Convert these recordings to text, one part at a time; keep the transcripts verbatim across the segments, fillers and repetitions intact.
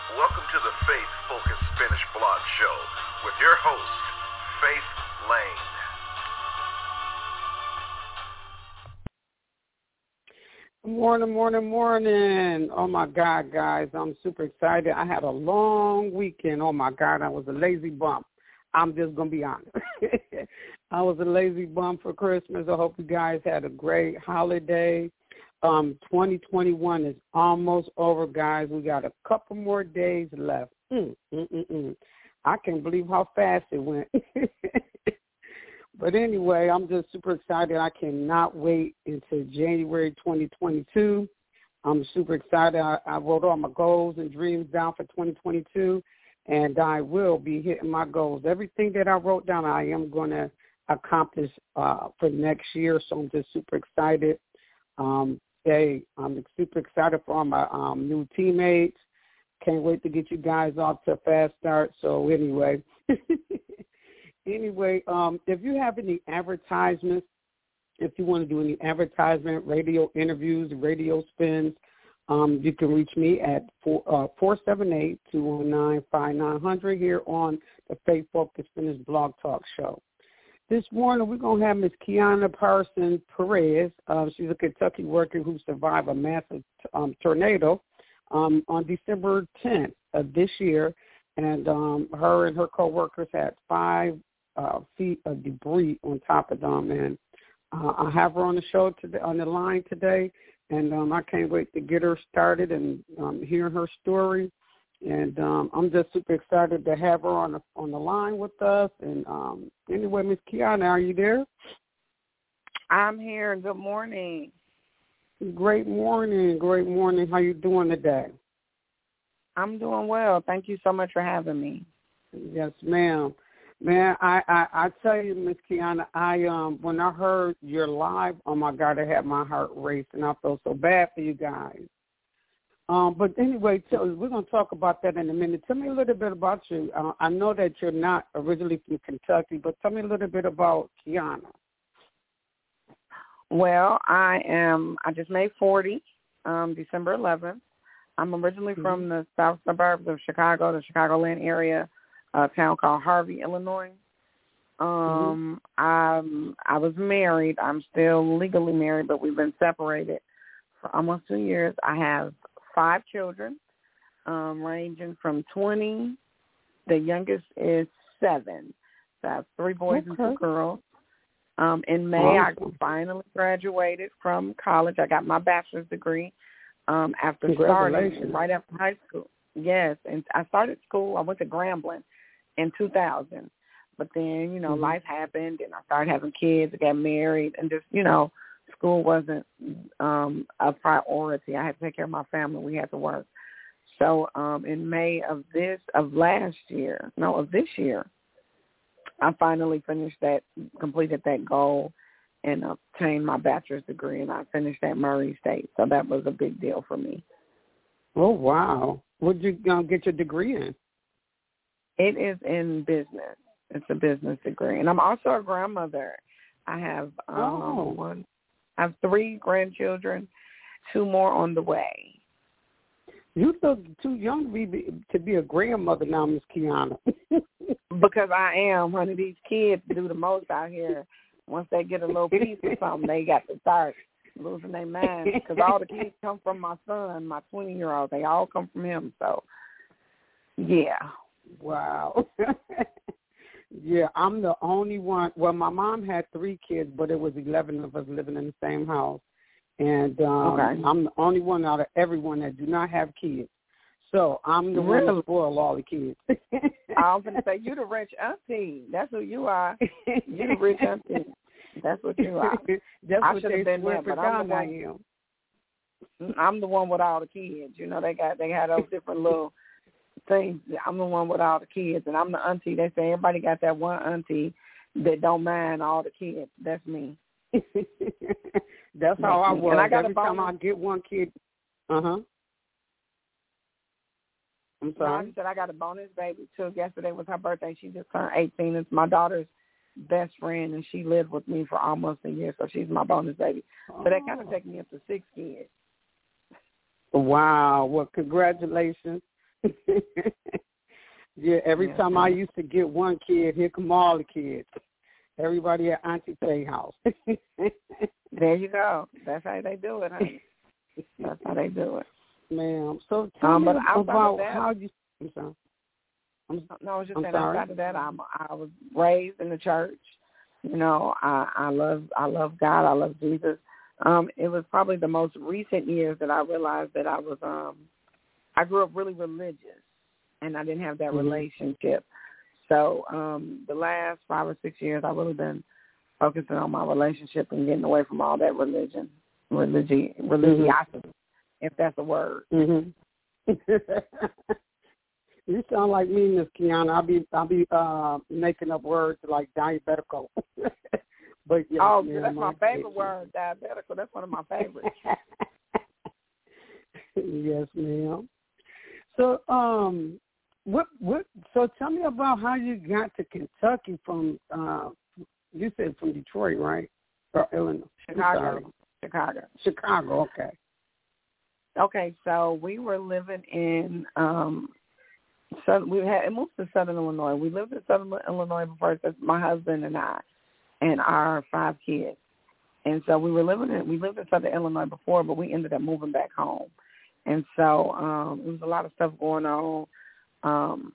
Welcome to the Faith Focused Spanish Blog Show with your host, Faith Lane. Morning, morning, morning. Oh, my God, guys. I'm super excited. I had a long weekend. Oh, my God. I was a lazy bum. I'm just going to be honest. I was a lazy bum for Christmas. I hope you guys had a great holiday. Um, twenty twenty-one is almost over, guys. We got a couple more days left. Mm, mm, mm, mm. I can't believe how fast it went. But anyway, I'm just super excited. I cannot wait until January twenty twenty-two. I'm super excited. I, I wrote all my goals and dreams down for twenty twenty-two, and I will be hitting my goals. Everything that I wrote down, I am going to accomplish uh, for next year, so I'm just super excited. Um, hey, I'm super excited for all my um, new teammates. Can't wait to get you guys off to a fast start. So anyway. Anyway, um, if you have any advertisements, if you want to do any advertisement, radio interviews, radio spins, um, you can reach me at four seven eight, two one nine, five nine zero zero here on the Faith Focused Spanish Blog Talk Show. This morning, we're going to have Miss Kiana Parsons Perez. Uh, she's a Kentucky worker who survived a massive um, tornado um, on December tenth of this year. And um, her and her coworkers had five uh, feet of debris on top of them. And uh, I have her on the show today, on the line today, and um, I can't wait to get her started and um, hear her story. And um, I'm just super excited to have her on the on the line with us. And um, anyway, Miss Kiana, are you there? I'm here. Good morning. Great morning. Great morning. How you doing today? I'm doing well. Thank you so much for having me. Yes, ma'am. Man, I, I, I tell you, Miss Kiana, I um when I heard you're live, oh my God, I had my heart racing. I felt so bad for you guys. Um, but anyway, tell, we're going to talk about that in a minute. Tell me a little bit about you. Uh, I know that you're not originally from Kentucky, but tell me a little bit about Kiana. Well, I am. I just made forty, um, December eleventh. I'm originally mm-hmm. from the south suburbs of Chicago, the Chicagoland area, a town called Harvey, Illinois. Um, mm-hmm. I'm, I was married. I'm still legally married, but we've been separated for almost two years. I have five children, um, ranging from twenty. The youngest is seven. So I have three boys okay. and two girls. Um, in May, awesome. I finally graduated from college. I got my bachelor's degree. Um, after starting right after high school. Yes, and I started school. I went to Grambling in two thousand. But then, you know, mm-hmm. life happened, and I started having kids, I got married, and just, you know, school wasn't um, a priority. I had to take care of my family. We had to work. So um, in May of this, of last year, no, of this year, I finally finished that, completed that goal, and obtained my bachelor's degree, and I finished at Murray State. So that was a big deal for me. Oh, wow. What did you uh, get your degree in? It is in business. It's a business degree. And I'm also a grandmother. I have um, oh. one. I have three grandchildren, two more on the way. You still too young to be, to be a grandmother now, Miss Kiana. Because I am. Honey, these kids do the most out here. Once they get a little piece of something, they got to start losing their minds. Because all the kids come from my son, my twenty-year-old. They all come from him. So, yeah. Wow. Yeah, I'm the only one. Well, my mom had three kids, but it was eleven of us living in the same house. And um, okay. I'm the only one out of everyone that do not have kids. So I'm the really? one that spoil all the kids. I was going to say, you the rich auntie. That's who you are. You the rich auntie. That's what you are. That's I what should they have been there, but I'm the one. I am. I'm the one with all the kids. You know, they got they had those different little things. I'm the one with all the kids, and I'm the auntie. They say everybody got that one auntie that don't mind all the kids. That's me. That's how I was. And I got Every a bonus. time I get one kid, uh huh. I'm sorry. No, I said I got a bonus baby too. Yesterday was her birthday. She just turned eighteen. It's my daughter's best friend, and she lived with me for almost a year, so she's my bonus baby. Oh. So that kind of takes me up to six kids. Wow. Well, congratulations. Yeah, every yeah. time I used to get one kid, here come all the kids. Everybody at Auntie Faye's house. There you go. That's how they do it, honey. That's how they do it. Ma'am. So tell Um, me but about that, how you. I'm sorry. I'm, no, I was just I'm saying. sorry. Outside of that, I'm I was raised in the church. You know, I, I love I love God. I love Jesus. Um, it was probably the most recent years that I realized that I was. Um, I grew up really religious, and I didn't have that mm-hmm. relationship. So um, the last five or six years, I've really been focusing on my relationship and getting away from all that religion, religi- religiosity, mm-hmm. if that's a word. Mm-hmm. You sound like me, Miss Kiana. I'll be I'll be uh, making up words like diabetical. But yes, oh, ma'am, that's my I favorite word, diabetical. That's one of my favorites. Yes, ma'am. So, um, what what? So, tell me about how you got to Kentucky from. Uh, you said from Detroit, right? Or Illinois? Chicago. Chicago. Chicago. Okay. Okay, so we were living in. Um, Southern, we had moved to Southern Illinois. We lived in Southern Illinois before. That's my husband and I, and our five kids. And so we were living in. We lived in Southern Illinois before, but we ended up moving back home. And so um, there was a lot of stuff going on, um,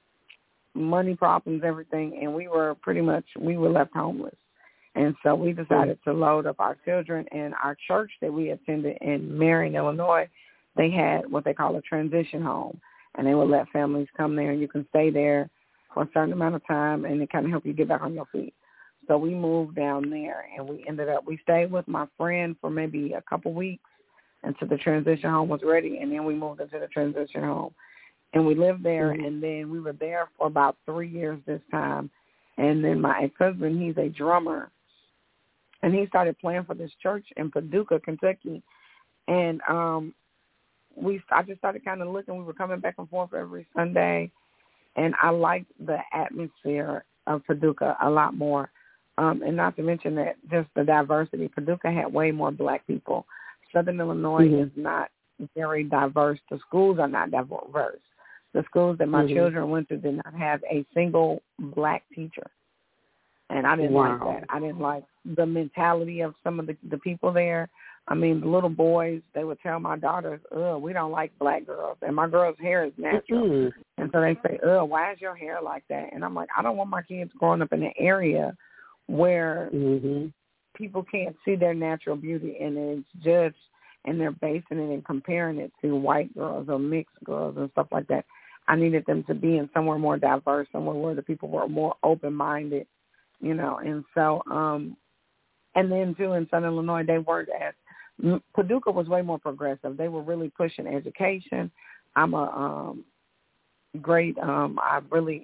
money problems, everything, and we were pretty much we were left homeless. And so we decided to load up our children. And our church that we attended in Marion, Illinois, they had what they call a transition home. And they would let families come there, and you can stay there for a certain amount of time, and it kind of help you get back on your feet. So we moved down there, and we ended up, we stayed with my friend for maybe a couple weeks until the transition home was ready, and then we moved into the transition home. And we lived there, mm-hmm. and then we were there for about three years this time. And then my ex-husband, he's a drummer, and he started playing for this church in Paducah, Kentucky. And um We, I just started kind of looking. We were coming back and forth every Sunday, and I liked the atmosphere of Paducah a lot more. Um, and not to mention that just the diversity. Paducah had way more black people. Southern Illinois mm-hmm. is not very diverse. The schools are not diverse. The schools that my mm-hmm. children went to did not have a single black teacher. And I didn't wow. like that. I didn't like the mentality of some of the, the people there. I mean, the little boys, they would tell my daughters, ugh, we don't like black girls. And my girl's hair is natural. Mm-hmm. And so they say, ugh, why is your hair like that? And I'm like, I don't want my kids growing up in an area where mm-hmm. people can't see their natural beauty and it's judged and they're basing it and comparing it to white girls or mixed girls and stuff like that. I needed them to be in somewhere more diverse, somewhere where the people were more open-minded, you know. And so, um, and then, too, in Southern Illinois, they weren't as, Paducah was way more progressive. They were really pushing education. I'm a um, great, um, I really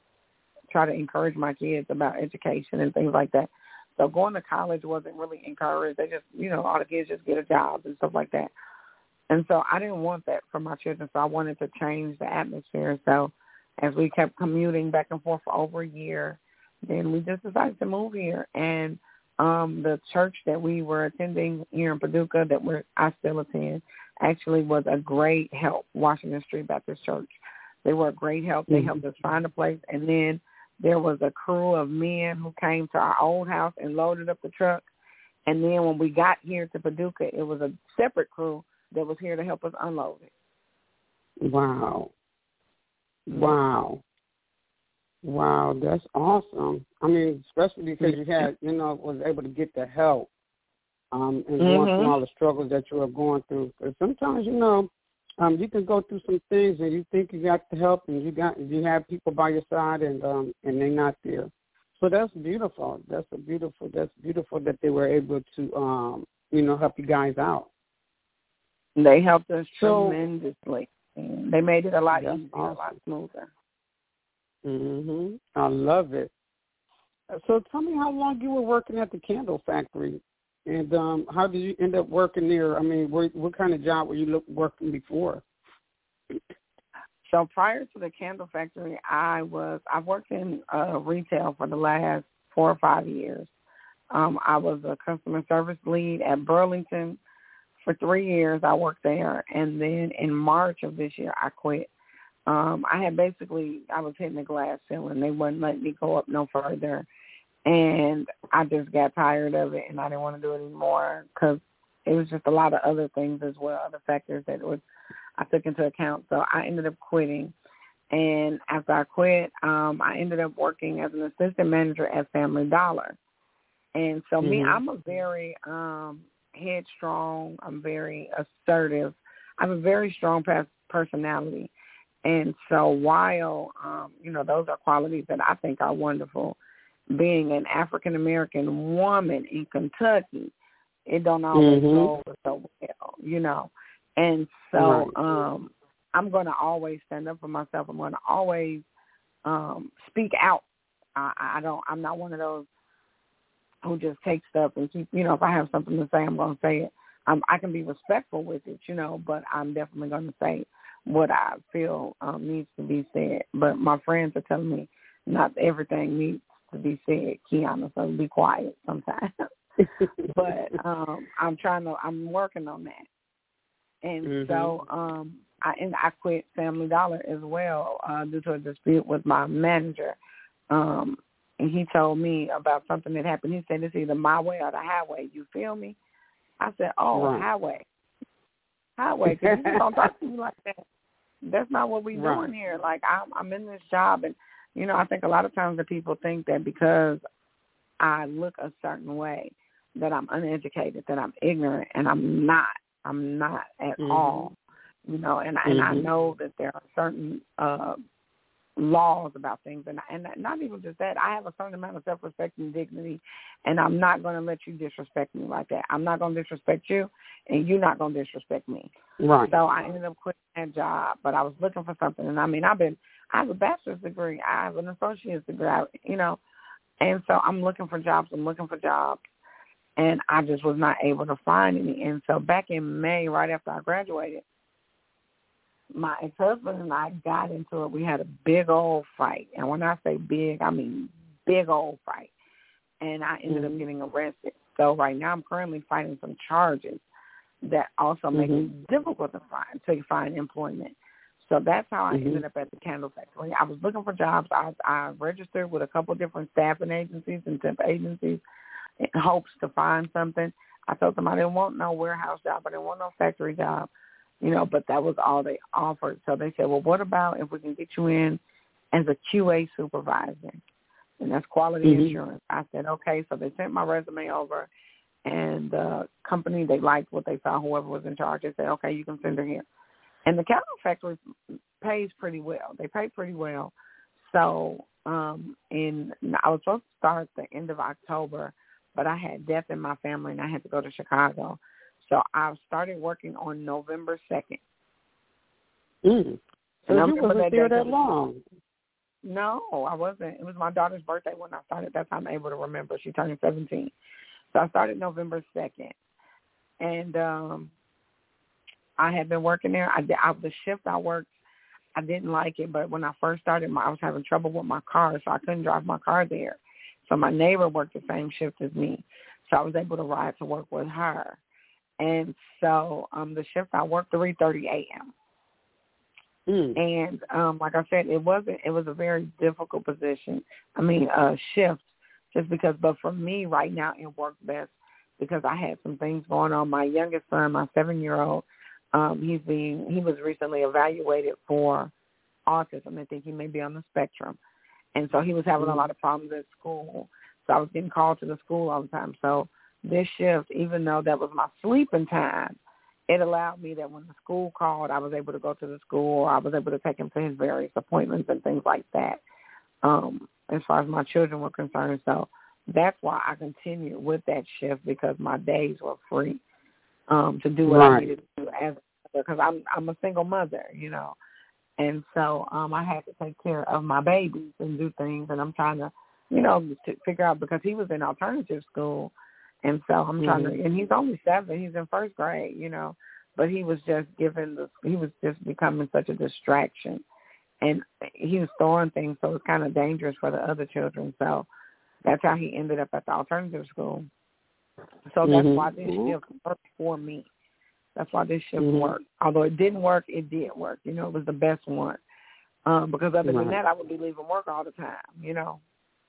try to encourage my kids about education and things like that. So going to college wasn't really encouraged. They just, you know, all the kids just get a job and stuff like that. And so I didn't want that for my children, so I wanted to change the atmosphere. So as we kept commuting back and forth for over a year, then we just decided to move here. And um, the church that we were attending here in Paducah that we're, I still attend actually was a great help, Washington Street Baptist Church. They were a great help. They mm-hmm. helped us find a place. And then there was a crew of men who came to our old house and loaded up the truck. And then when we got here to Paducah, it was a separate crew that was here to help us unload it. Wow. Wow. Wow, that's awesome. I mean, especially because you had, you know, was able to get the help um, and mm-hmm. going through all the struggles that you were going through. Because sometimes, you know, um, you can go through some things and you think you got the help and you got you have people by your side and um, and they're not there. So that's beautiful. That's a beautiful. That's beautiful that they were able to, um, you know, help you guys out. They helped us so, tremendously. They made it a lot easier, awesome. a lot smoother. Mhm. I love it. So tell me how long you were working at the candle factory, and um, how did you end up working there? I mean, what, what kind of job were you look, working before? So prior to the candle factory, I was I worked in uh, retail for the last four or five years. Um, I was a customer service lead at Burlington for three years. I worked there, and then in March of this year, I quit. um, I had basically, I was hitting the glass ceiling. They wouldn't let me go up no further. And I just got tired of it, and I didn't want to do it anymore because it was just a lot of other things as well, other factors that was I took into account. So I ended up quitting. And after I quit, um, I ended up working as an assistant manager at Family Dollar. And so mm-hmm. me, I'm a very um, headstrong. I'm very assertive. I have a very strong personality. And so while, um, you know, those are qualities that I think are wonderful, being an African-American woman in Kentucky, it don't always mm-hmm. go over so well, you know. And so right. um, I'm going to always stand up for myself. I'm going to always um, speak out. I, I don't, I'm not one of those who just take stuff and keep, you know, if I have something to say, I'm going to say it. Um, I can be respectful with it, you know, but I'm definitely going to say what I feel um, needs to be said. But my friends are telling me not everything needs to be said, Kiana, so be quiet sometimes. But um, I'm trying to, I'm working on that. And mm-hmm. so um, I and I quit Family Dollar as well uh, due to a dispute with my manager. Um, and he told me about something that happened. He said, it's either my way or the highway. You feel me? I said, oh, right. highway. Highway, because you don't talk to me like that. That's not what we're right. doing here. Like, I'm, I'm in this job, and, you know, I think a lot of times the people think that because I look a certain way that I'm uneducated, that I'm ignorant, and I'm not. I'm not at mm-hmm. all, you know, and, mm-hmm. and I know that there are certain uh, laws about things, and, and not even just that. I have a certain amount of self-respect and dignity, and I'm not going to let you disrespect me like that. I'm not going to disrespect you, and you're not going to disrespect me. Right. So I ended up quitting that job, but I was looking for something, and I mean, I've been, I have a bachelor's degree, I have an associate's degree, I, you know, and so I'm looking for jobs, I'm looking for jobs. And I just was not able to find any. And so back in May, right after I graduated, my ex-husband and I got into it. We had a big old fight. And when I say big, I mean big old fight. And I ended mm-hmm. up getting arrested. So right now I'm currently fighting some charges that also make mm-hmm. it difficult to find, to find employment. So that's how I mm-hmm. ended up at the candle factory. I was looking for jobs. I, I registered with a couple of different staffing agencies and temp agencies in hopes to find something. I told them I didn't want no warehouse job. I didn't want no factory job, you know, but that was all they offered. So they said, well, what about if we can get you in as a Q A supervisor? And that's quality mm-hmm. assurance. I said, okay. So they sent my resume over, and the company, they liked what they saw, whoever was in charge. They said, okay, you can send her here. And the candle factory pays pretty well. They pay pretty well. So um, in, I was supposed to start the end of October, but I had death in my family, and I had to go to Chicago. So I started working on November second. Mm. So and you wasn't there that long. No, I wasn't. It was my daughter's birthday when I started. That's how I'm able to remember. She turned seventeen. So I started November second. And um, I had been working there. I, I The shift I worked, I didn't like it, but when I first started, my, I was having trouble with my car, so I couldn't drive my car there. So my neighbor worked the same shift as me, so I was able to ride to work with her. And so um, the shift I worked three thirty a.m. Mm. And um, like I said, it wasn't. It was a very difficult position. I mean, uh, shift, just because. But for me, right now, it worked best because I had some things going on. My youngest son, my seven-year-old, um, he's being he was recently evaluated for autism. I think he may be on the spectrum. And so he was having a lot of problems at school. So I was getting called to the school all the time. So this shift, even though that was my sleeping time, it allowed me that when the school called, I was able to go to the school. I was able to take him to his various appointments and things like that, um, as far as my children were concerned. So that's why I continued with that shift, because my days were free um, to do what right. I needed to do as because I'm I'm a single mother, you know. And so um, I had to take care of my babies and do things, and I'm trying to, you know, to figure out, because he was in alternative school, and so I'm trying mm-hmm. to, and he's only seven, he's in first grade, you know, but he was just given the, he was just becoming such a distraction, and he was throwing things, so it was kind of dangerous for the other children. So that's how he ended up at the alternative school. So that's mm-hmm. why this shift worked for me. That's why this shift mm-hmm. worked. Although it didn't work, it did work. You know, it was the best one. Um, because other right. than that, I would be leaving work all the time, you know.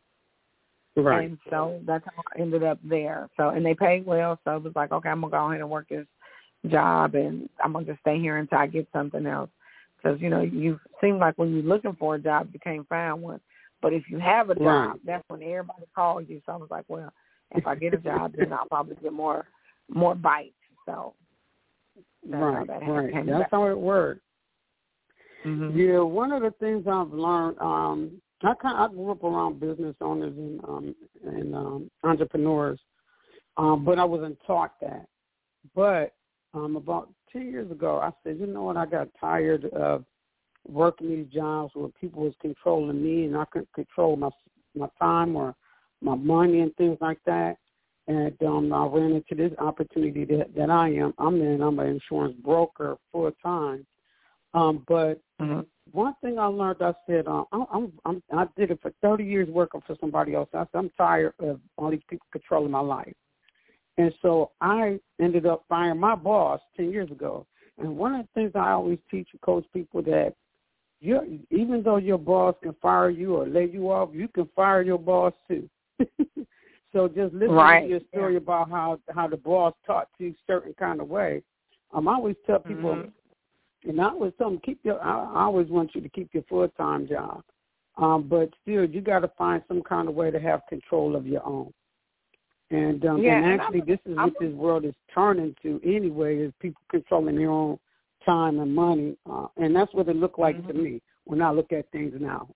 Right. And so that's how I ended up there. So, and they paid well, so it was like, okay, I'm going to go ahead and work this job, and I'm going to just stay here until I get something else. Because, you know, you seem like when you're looking for a job, you can't find one. But if you have a job, right. that's when everybody calls you. So I was like, well, if I get a job, then I'll probably get more more bites. So that's right, how that right. came That's back. how it worked. Mm-hmm. Yeah, one of the things I've learned, um, I kind I grew up around business owners and um, and um, entrepreneurs, um, but I wasn't taught that. But um, about ten years ago, I said, you know what, I got tired of working these jobs where people was controlling me and I couldn't control my my time or my money and things like that. And um, I ran into this opportunity that, that I am. I'm in. I'm an insurance broker full time. Um, but Mm-hmm. one thing I learned, I said, uh, I'm, I'm, I did it for thirty years working for somebody else. I said, I'm tired of all these people controlling my life. And so I ended up firing my boss ten years ago. And one of the things I always teach and coach people that you're, even though your boss can fire you or lay you off, you can fire your boss too. So just listen right. to your story yeah. about how, how the boss taught you a certain kind of way. Um, I always tell people, mm-hmm. and I always tell them, keep your, I, I always want you to keep your full-time job. Um, but still, you got to find some kind of way to have control of your own. And, um, yeah, and and actually, I'm, this is I'm, what this world is turning to anyway, is people controlling their own time and money. Uh, and that's what it looked like mm-hmm. to me when I look at things now.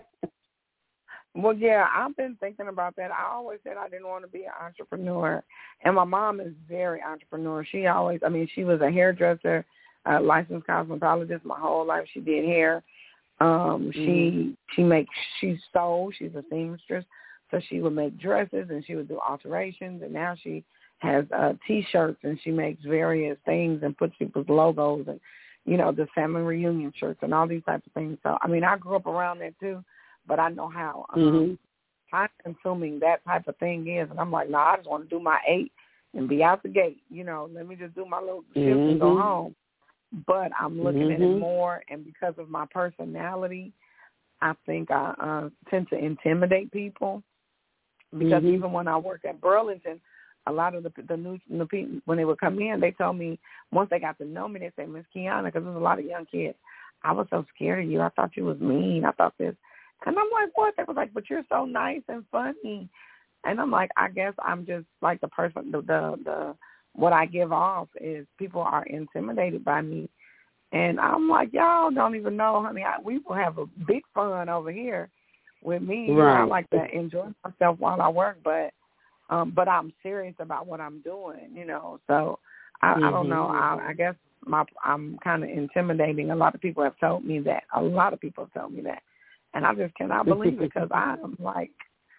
Well, yeah, I've been thinking about that. I always said I didn't want to be an entrepreneur. And my mom is very entrepreneur. She always, I mean, she was a hairdresser, a licensed cosmetologist my whole life. She did hair. Um, she mm-hmm. she makes, she sews. She's a seamstress. So she would make dresses and she would do alterations. And now she has uh, T-shirts and she makes various things and puts people's logos and, you know, the family reunion shirts and all these types of things. So, I mean, I grew up around that too. But I know how um, mm-hmm. time-consuming that type of thing is. And I'm like, no, nah, I just want to do my eight and be out the gate. You know, let me just do my little shift mm-hmm. and go home. But I'm looking mm-hmm. at it more, and because of my personality, I think I uh, tend to intimidate people. Because mm-hmm. even when I worked at Burlington, a lot of the the new the people, when they would come in, they told me, once they got to know me, they say, Miss Kiana, because there's a lot of young kids, I was so scared of you. I thought you was mean. I thought this. And I'm like, what? They was like, but you're so nice and funny. And I'm like, I guess I'm just like the person, the, the, the what I give off is people are intimidated by me. And I'm like, y'all don't even know, honey. I, we will have a big fun over here with me. Right. I like to enjoy myself while I work, but um, but I'm serious about what I'm doing, you know. So I, mm-hmm. I don't know. I, I guess my I'm kind of intimidating. A lot of people have told me that. A lot of people have told me that. And I just cannot believe it because I'm like,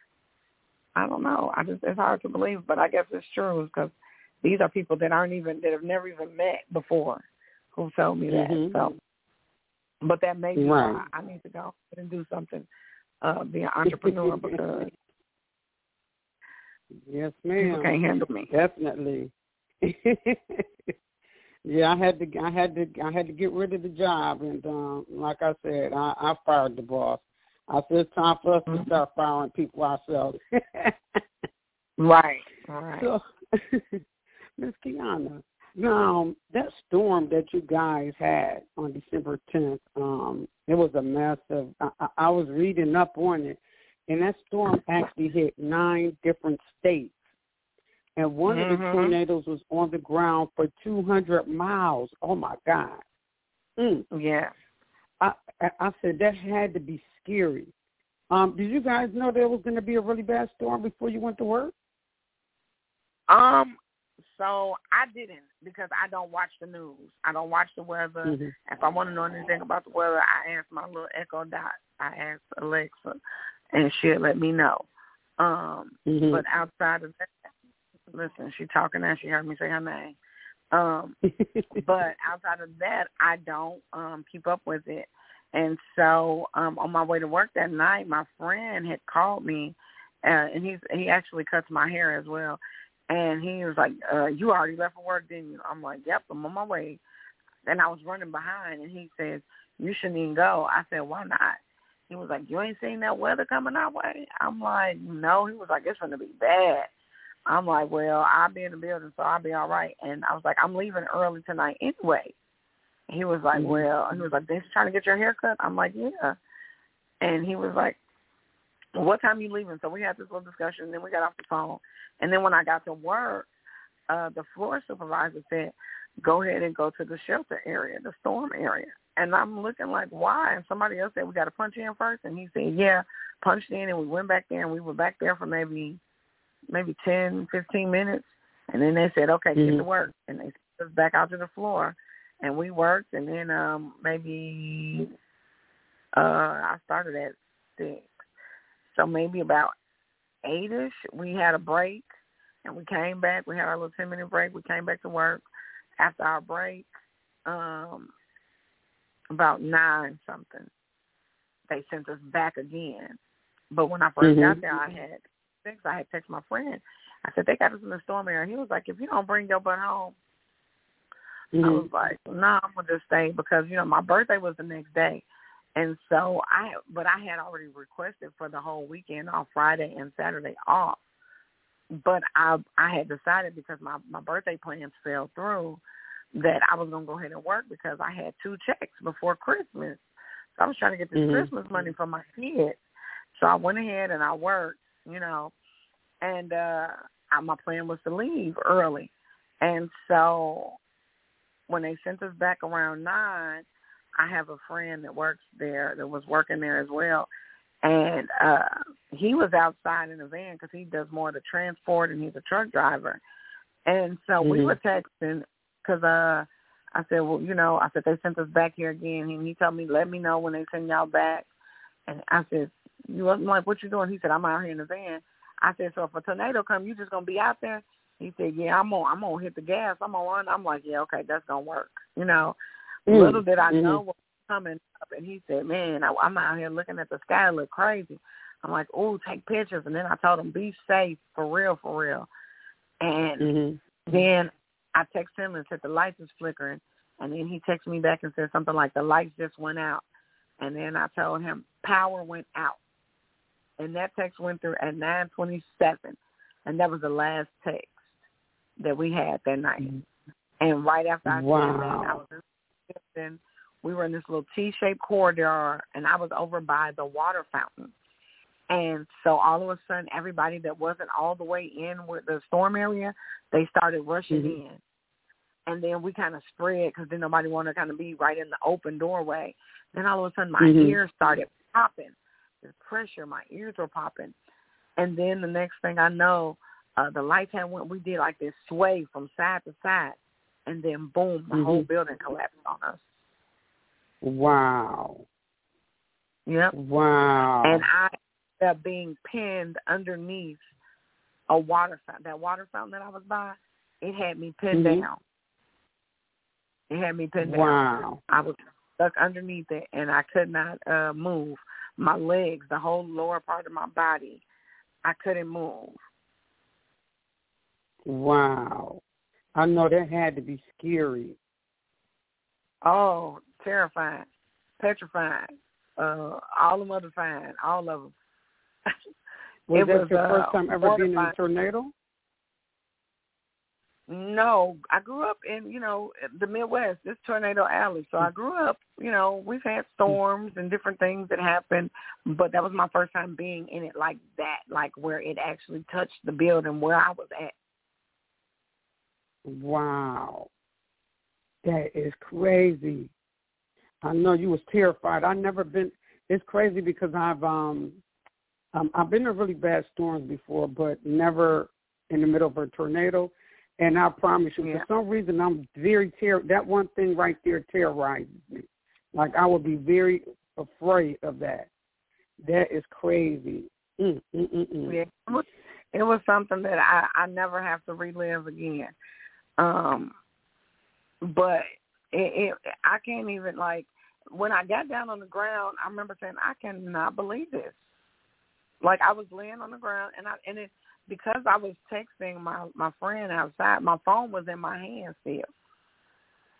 I don't know. I just, it's hard to believe, but I guess it's true because these are people that aren't even, that have never even met before who told me that. Mm-hmm. So, but that may be right. why I need to go and do something, uh, be an entrepreneur because yes, ma'am. People can't handle me. Definitely. Yeah, I had to, I had to, I had to get rid of the job, and um, like I said, I, I fired the boss. I said it's time for us mm-hmm. to start firing people ourselves. Right, right. So, Miss Kiana, now that storm that you guys had on December tenth, um, it was a massive. I, I was reading up on it, and that storm actually hit nine different states. And one mm-hmm. of the tornadoes was on the ground for two hundred miles. Oh, my God. Mm. Yeah. I, I said that had to be scary. Um, did you guys know there was going to be a really bad storm before you went to work? Um. So I didn't because I don't watch the news. I don't watch the weather. Mm-hmm. If I want to know anything about the weather, I ask my little Echo Dot. I ask Alexa, and she'll let me know. Um. Mm-hmm. But outside of that, listen, she talking now. She heard me say her name. Um, but outside of that, I don't um, keep up with it. And so um, on my way to work that night, my friend had called me, uh, and he's he actually cuts my hair as well. And he was like, uh, you already left for work, didn't you? I'm like, yep, I'm on my way. and I was running behind, and he says, you shouldn't even go. I said, why not? He was like, you ain't seen that weather coming our way? I'm like, no. He was like, it's going to be bad. I'm like, well, I'll be in the building, so I'll be all right. And I was like, I'm leaving early tonight anyway. He was like, mm-hmm. well, he was like, they're trying to get your hair cut? I'm like, yeah. And he was like, what time are you leaving? So we had this little discussion, and then we got off the phone. And then when I got to work, uh, the floor supervisor said, go ahead and go to the shelter area, the storm area. And I'm looking like, why? And somebody else said, we got to punch in first. And he said, yeah, punched in, and we went back there, and we were back there for maybe maybe ten, fifteen minutes. And then they said, okay, mm-hmm. get to work. And they sent us back out to the floor, and we worked. And then um, maybe uh, I started at six. So maybe about eight-ish, we had a break, and we came back. We had our little ten-minute break. We came back to work. After our break, um, about nine something, they sent us back again. But when I first mm-hmm. got there, I had six. I had texted my friend. I said, they got us in the storm area. He was like, if you don't bring your butt home, mm-hmm. I was like, no, nah, I'm going to just stay because, you know, my birthday was the next day. And so I, but I had already requested for the whole weekend off, Friday and Saturday off. But I I had decided because my, my birthday plans fell through that I was going to go ahead and work because I had two checks before Christmas. So I was trying to get this mm-hmm. Christmas money for my kids. So I went ahead and I worked, you know, and uh, I, my plan was to leave early. And so when they sent us back around nine, I have a friend that works there that was working there as well. And uh, he was outside in a van because he does more of the transport and he's a truck driver. And so mm-hmm. we were texting because uh, I said, well, you know, I said, they sent us back here again. And he told me, let me know when they send y'all back. And I said, you wasn't like, what you doing? He said, I'm out here in the van. I said, so if a tornado comes, you just going to be out there? He said, yeah, I'm going I'm gonna hit the gas. I'm going to run. I'm like, yeah, okay, that's going to work. You know, mm-hmm. little did I know what was coming up. And he said, man, I, I'm out here looking at the sky. It look crazy. I'm like, oh, take pictures. And then I told him, be safe, for real, for real. And mm-hmm. then I texted him and said, the lights is flickering. And then he texted me back and said something like, the lights just went out. And then I told him, power went out. And that text went through at nine twenty-seven. And that was the last text that we had that night. Mm-hmm. And right after I wow. said that, I was in, we were in this little T-shaped corridor, and I was over by the water fountain. And so all of a sudden, everybody that wasn't all the way in with the storm area, they started rushing mm-hmm. in. And then we kind of spread because then nobody wanted to kind of be right in the open doorway. Then all of a sudden, my mm-hmm. ears started popping. The pressure, my ears were popping. And then the next thing I know, uh, the lights had went, we did like this sway from side to side. And then, boom, the mm-hmm. whole building collapsed on us. Wow. Yep. Wow. And I ended up being pinned underneath a water fountain. That water fountain that I was by, it had me pinned mm-hmm. down. It had me pinned down. Wow. I was stuck underneath it, and I could not uh, move. My legs, the whole lower part of my body, I couldn't move. Wow. I know that had to be scary. Oh, terrifying, petrifying, uh, all them other fine, all of them. Was it that was, your uh, first time ever being in a tornado? No, I grew up in, you know, the Midwest, this Tornado Alley. So I grew up, you know, we've had storms and different things that happen, but that was my first time being in it like that, like where it actually touched the building where I was at. Wow. That is crazy. I know you was terrified. I never been, it's crazy because I've, um, um, I've been in really bad storms before, but never in the middle of a tornado. And I promise you, yeah. for some reason, I'm very ter- that one thing right there terrorizes me. Like, I would be very afraid of that. That is crazy. Mm, mm, mm, mm. Yeah, it was, it was something that I, I never have to relive again. Um, but it, it, I can't even, like, when I got down on the ground, I remember saying, I cannot believe this. Like, I was laying on the ground, and I and it, because I was texting my, my friend outside, my phone was in my hand still.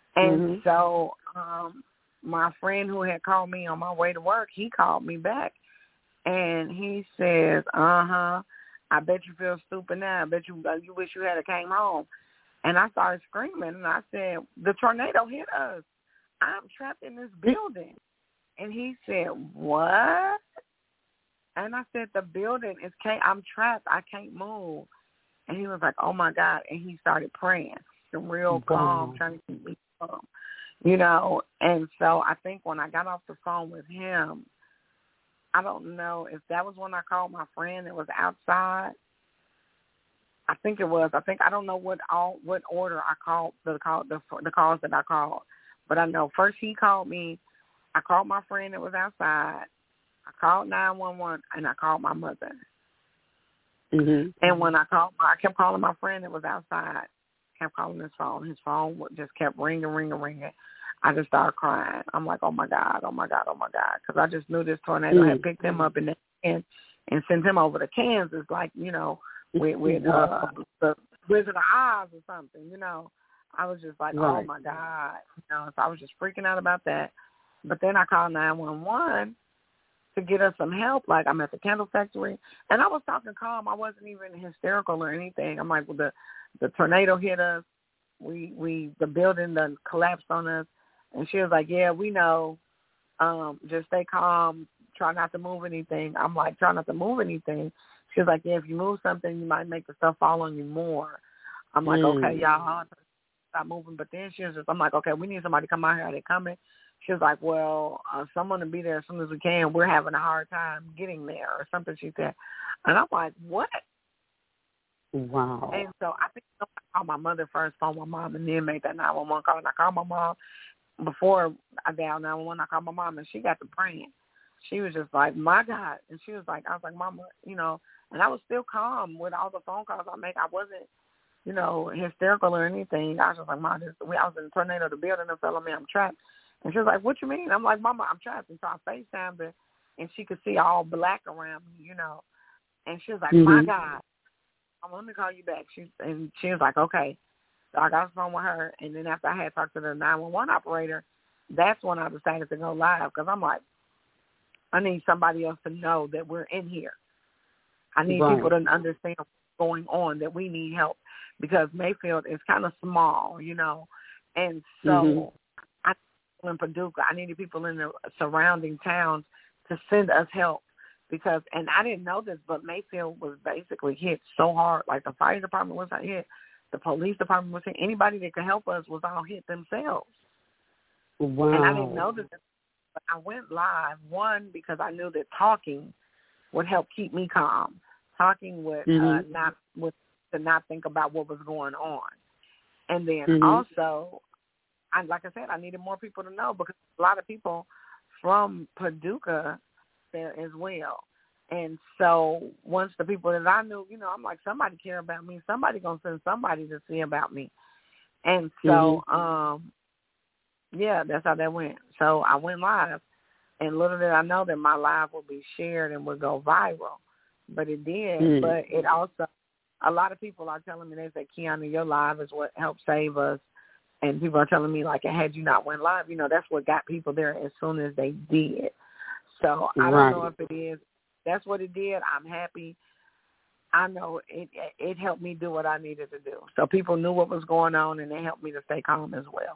And mm-hmm. so um, my friend who had called me on my way to work, he called me back, and he says, uh-huh, I bet you feel stupid now. I bet you uh, you wish you had came home. And I started screaming, and I said, the tornado hit us. I'm trapped in this building. And he said, what? And I said, the building is, can't, I'm trapped. I can't move. And he was like, oh, my God. And he started praying, real calm, wow. trying to keep me calm, you know. And so I think when I got off the phone with him, I don't know if that was when I called my friend that was outside. I think it was. I think I don't know what all what order I called the call the the calls that I called, but I know first he called me. I called my friend that was outside. I called nine one one and I called my mother. Mm-hmm. And when I called, I kept calling my friend that was outside. Kept calling his phone. His phone just kept ringing, ringing, ringing. I just started crying. I'm like, oh my God, oh my God, oh my God, because I just knew this tornado mm-hmm. had picked him up and and and sent him over to Kansas, like you know. With, with uh, the Wizard of Oz or something, you know. I was just like, right. oh, my God. You know, so I was just freaking out about that. But then I called nine one one to get us some help. Like, I'm at the candle factory. And I was talking calm. I wasn't even hysterical or anything. I'm like, well, the, the tornado hit us. We, we the building done collapsed on us. And she was like, yeah, we know. Um, just stay calm. Try not to move anything. I'm like, try not to move anything. She was like, yeah, if you move something, you might make the stuff fall on you more. I'm like, mm. okay, y'all, stop moving. But then she was just, I'm like, okay, we need somebody to come out here. Are they coming? She was like, well, uh, someone to be there as soon as we can. We're having a hard time getting there or something, she said. And I'm like, what? Wow. And so I think I called my mother first, phoned my mom, and then made that nine one one call. And I called my mom. Before I dialed nine one one, I called my mom, and she got to praying. She was just like, my God. And she was like, I was like, Mama, you know, and I was still calm with all the phone calls I make. I wasn't, you know, hysterical or anything. I was just like, Mom, this, I was in a tornado. The building fell on me. I'm trapped. And she was like, what you mean? I'm like, Mama, I'm trapped. And so I FaceTimed her, and she could see all black around me, you know. And she was like, mm-hmm. my God, I'm going to call you back. She And she was like, okay. So I got on the phone with her. And then after I had talked to the nine one one operator, that's when I decided to go live because I'm like, I need somebody else to know that we're in here. I need right. people to understand what's going on, that we need help because Mayfield is kind of small, you know. And so mm-hmm. I in Paducah, I needed people in the surrounding towns to send us help because, and I didn't know this, but Mayfield was basically hit so hard. Like the fire department was hit, the police department was hit. Anybody that could help us was all hit themselves. Wow. And I didn't know this. But I went live, one, because I knew that talking would help keep me calm. Talking would mm-hmm. uh, not would to not think about what was going on. And then mm-hmm. also, I, like I said, I needed more people to know because a lot of people from Paducah there as well. And so once the people that I knew, you know, I'm like, somebody care about me. Somebody going to send somebody to see about me. And so, mm-hmm. um, yeah, that's how that went. So I went live, and little did I know that my live would be shared and would go viral. But it did. Mm. But it also, a lot of people are telling me, they say, Kiana, your live is what helped save us. And people are telling me, like, had you not went live, you know, that's what got people there as soon as they did. So I right. don't know if it is. That's what it did. I'm happy. I know it it helped me do what I needed to do. So people knew what was going on, and they helped me to stay calm as well.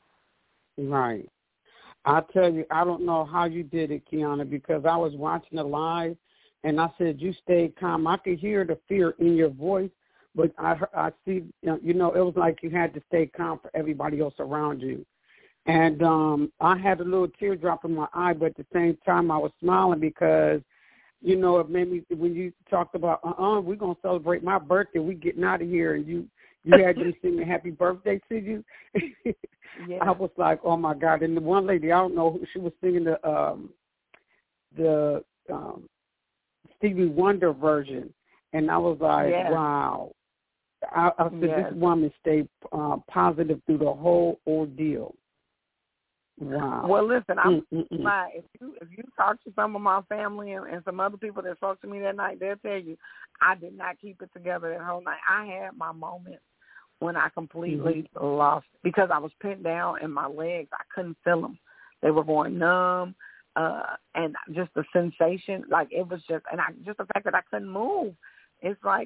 Right. I tell you, I don't know how you did it, Kiana, because I was watching it live, and I said you stayed calm. I could hear the fear in your voice, but I I see, you know, it was like you had to stay calm for everybody else around you. And um, I had a little teardrop in my eye, but at the same time I was smiling because, you know, it made me, when you talked about, uh-uh, we're going to celebrate my birthday, we getting out of here, and you, you had them singing happy birthday to you. Yeah. I was like, oh, my God. And the one lady, I don't know, she was singing the um, the um, Stevie Wonder version, and I was like, yeah. wow. I, I said, yes. This woman stayed uh, positive through the whole ordeal. Wow. Well, listen, I'm like, if you if you talk to some of my family and, and some other people that spoke to me that night, they'll tell you I did not keep it together that whole night. I had my moments when I completely mm-hmm. lost, because I was pinned down and my legs, I couldn't feel them. They were going numb, uh, and just the sensation, like it was just, and I, just the fact that I couldn't move, it's like,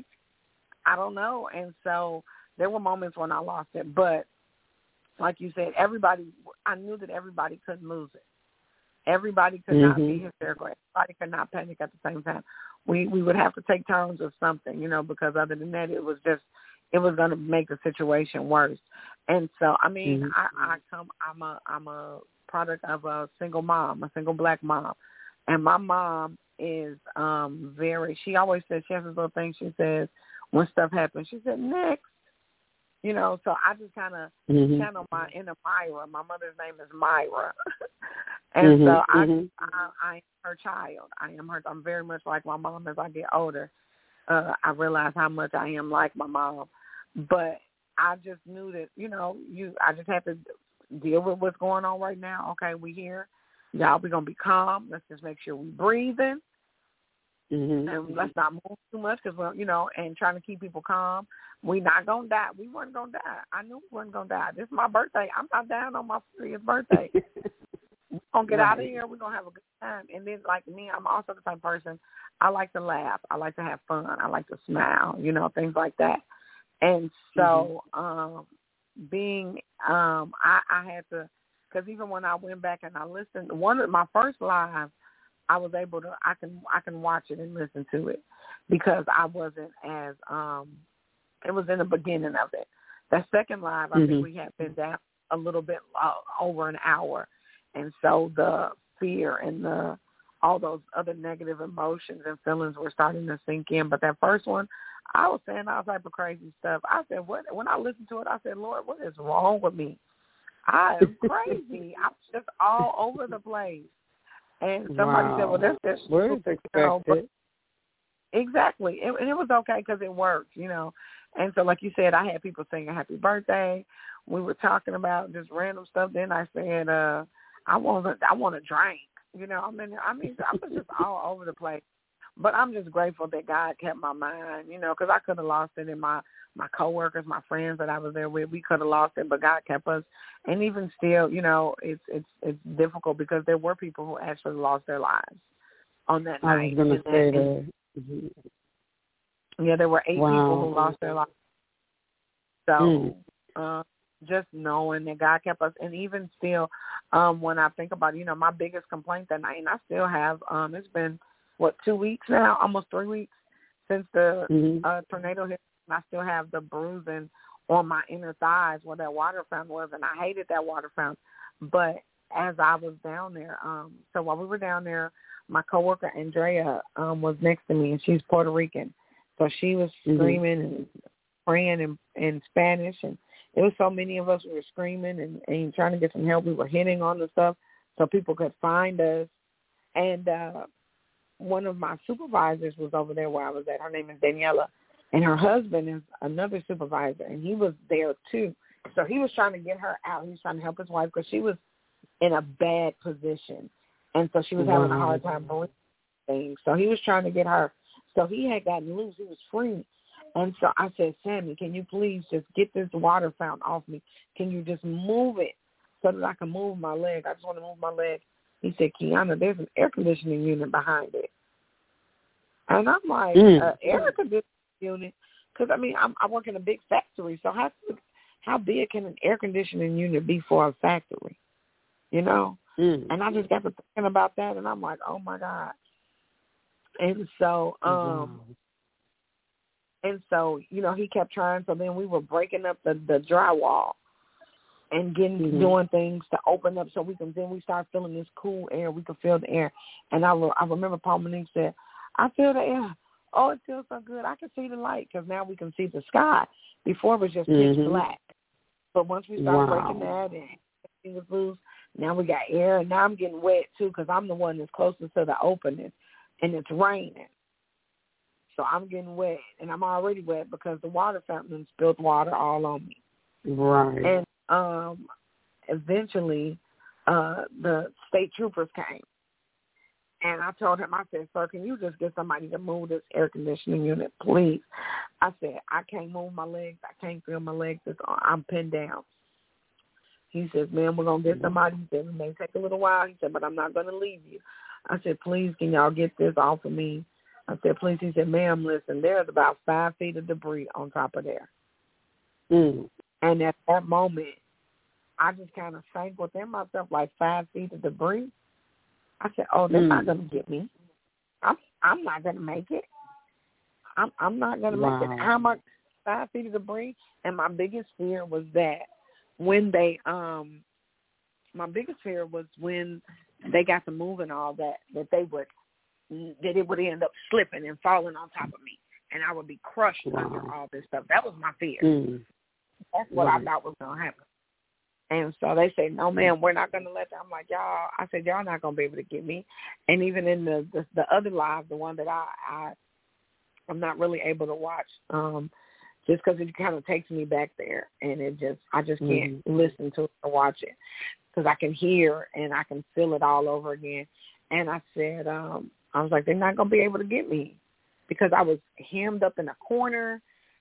I don't know. And so there were moments when I lost it, but like you said, everybody, I knew that everybody couldn't lose it. Everybody could mm-hmm. not be hysterical. Everybody could not panic at the same time. We we would have to take turns of something, you know, because other than that, it was just, it was going to make the situation worse. And so, I mean, mm-hmm. I, I come, I'm a, I'm a product of a single mom, a single black mom. And my mom is um, very, she always says, she has this little thing, she says, when stuff happens, she said, next. You know, so I just kind of mm-hmm. channel my inner Myra. My mother's name is Myra. and mm-hmm. so I, mm-hmm. I, I am her child. I am her. I'm very much like my mom as I get older. Uh, I realize how much I am like my mom. But I just knew that, you know, you. I just have to deal with what's going on right now. Okay, we here. Y'all, we're going to be calm. Let's just make sure we breathing. Mm-hmm. And let's not move too much because, well, you know, and trying to keep people calm. We not going to die. We weren't going to die. I knew we weren't going to die. This is my birthday. I'm not dying on my fortieth birthday. We're going to get right. out of here. We're going to have a good time. And then, like me, I'm also the type of person, I like to laugh. I like to have fun. I like to smile, you know, things like that. And so mm-hmm. um, being, um, I, I had to, because even when I went back and I listened, one of my first live, I was able to, I can I can watch it and listen to it because I wasn't as, um, it was in the beginning of it. That second live, I mm-hmm. think we had been down a little bit uh, over an hour. And so the fear and the all those other negative emotions and feelings were starting to sink in. But that first one, I was saying all type of crazy stuff. I said, what? When I listened to it, I said, Lord, what is wrong with me? I am crazy. I'm just all over the place. And somebody wow. said, well, that's just Where is expected? You know, but exactly. It, and it was okay because it worked, you know. And so, like you said, I had people singing happy birthday. We were talking about just random stuff. Then I said, uh, I want I want a drink. You know, I mean, I mean, I was just all over the place. But I'm just grateful that God kept my mind, you know, because I could have lost it in my, my coworkers, my friends that I was there with. We could have lost it, but God kept us. And even still, you know, it's it's it's difficult because there were people who actually lost their lives on that I night. I was going to say that. that. Yeah, there were eight wow. people who lost their lives. So mm. uh, just knowing that God kept us. And even still, um, when I think about it, you know, my biggest complaint that night, and I still have, um, it's been, what, two weeks now, almost three weeks since the mm-hmm. uh, tornado hit. And I still have the bruising on my inner thighs where that water fountain was, and I hated that water fountain. But as I was down there, um, so while we were down there, my coworker Andrea um, was next to me, and she's Puerto Rican. So she was screaming mm-hmm. and praying in, in Spanish, and there was so many of us who were screaming and, and trying to get some help. We were hitting on the stuff so people could find us. And uh, one of my supervisors was over there where I was at. Her name is Daniela, and her husband is another supervisor, and he was there too. So he was trying to get her out. He was trying to help his wife because she was in a bad position, and so she was having wow. a hard time breathing things. So he was trying to get her. So he had gotten loose. He was free. And so I said, Sammy, can you please just get this water fountain off me? Can you just move it so that I can move my leg? I just want to move my leg. He said, Kiana, there's an air conditioning unit behind it. And I'm like, mm. uh, air conditioning unit? Because, I mean, I'm, I work in a big factory, so how how big can an air conditioning unit be for a factory? You know? Mm. And I just got to thinking about that, and I'm like, oh, my God. And so, um, wow. and so, you know, he kept trying. So then we were breaking up the, the drywall and getting mm-hmm. doing things to open up so we can. Then we start feeling this cool air. We could feel the air. And I, I remember Paul Monique said, "I feel the air. Oh, it feels so good. I can see the light because now we can see the sky. Before it was just pitch mm-hmm. black. But once we started wow. breaking that and everything was loose, now we got air. And now I'm getting wet too because I'm the one that's closest to the opening. And it's raining. So I'm getting wet, and I'm already wet because the water fountain spilled water all on me. Right. And um, eventually uh, the state troopers came. And I told him, I said, sir, can you just get somebody to move this air conditioning unit, please? I said, I can't move my legs. I can't feel my legs. It's, I'm pinned down. He says, ma'am, we're going to get somebody. He said, it may take a little while. He said, but I'm not going to leave you. I said, please, can y'all get this off of me? I said, please. He said, ma'am, listen, there's about five feet of debris on top of there. Mm. And at that moment, I just kind of sank within myself, like five feet of debris. I said, oh, they're mm. not going to get me. I'm I'm not going to make it. I'm I'm not going to wow. make it. How much? Five feet of debris? And my biggest fear was that when they, um, my biggest fear was when they got to move and all that, that they would, that it would end up slipping and falling on top of me. And I would be crushed wow. under all this stuff. That was my fear. Mm. That's what right. I thought was going to happen. And so they say, no, ma'am, we're not going to let you. I'm like, y'all, I said, y'all not going to be able to get me. And even in the, the, the other live, the one that I, I, I'm not really able to watch, um, just because it kind of takes me back there. And it just, I just can't mm-hmm. listen to it or watch it because I can hear and I can feel it all over again. And I said, um, I was like, they're not going to be able to get me because I was hemmed up in a corner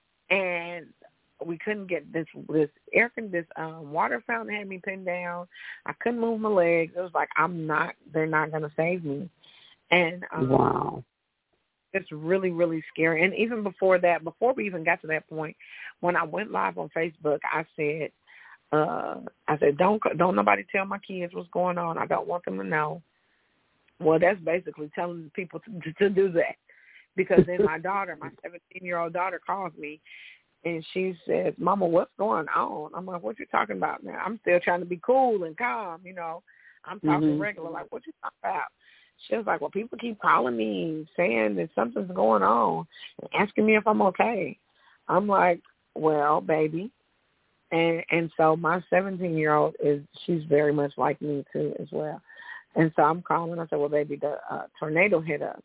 and we couldn't get this this air this um, water fountain had me pinned down. I couldn't move my legs. It was like I'm not. They're not going to save me. And um, wow, it's really really scary. And even before that, before we even got to that point, when I went live on Facebook, I said, uh, I said, don't don't nobody tell my kids what's going on. I don't want them to know. Well, that's basically telling people to, to do that because then my daughter, my seventeen-year-old daughter, calls me. And she says, Mama, what's going on? I'm like, what you talking about now? I'm still trying to be cool and calm, you know. I'm talking mm-hmm. regular, like, what you talking about? She was like, well, people keep calling me saying that something's going on and asking me if I'm okay. I'm like, well, baby. And and so my seventeen-year-old, is she's very much like me, too, as well. And so I'm calling. I said, well, baby, the uh, tornado hit us.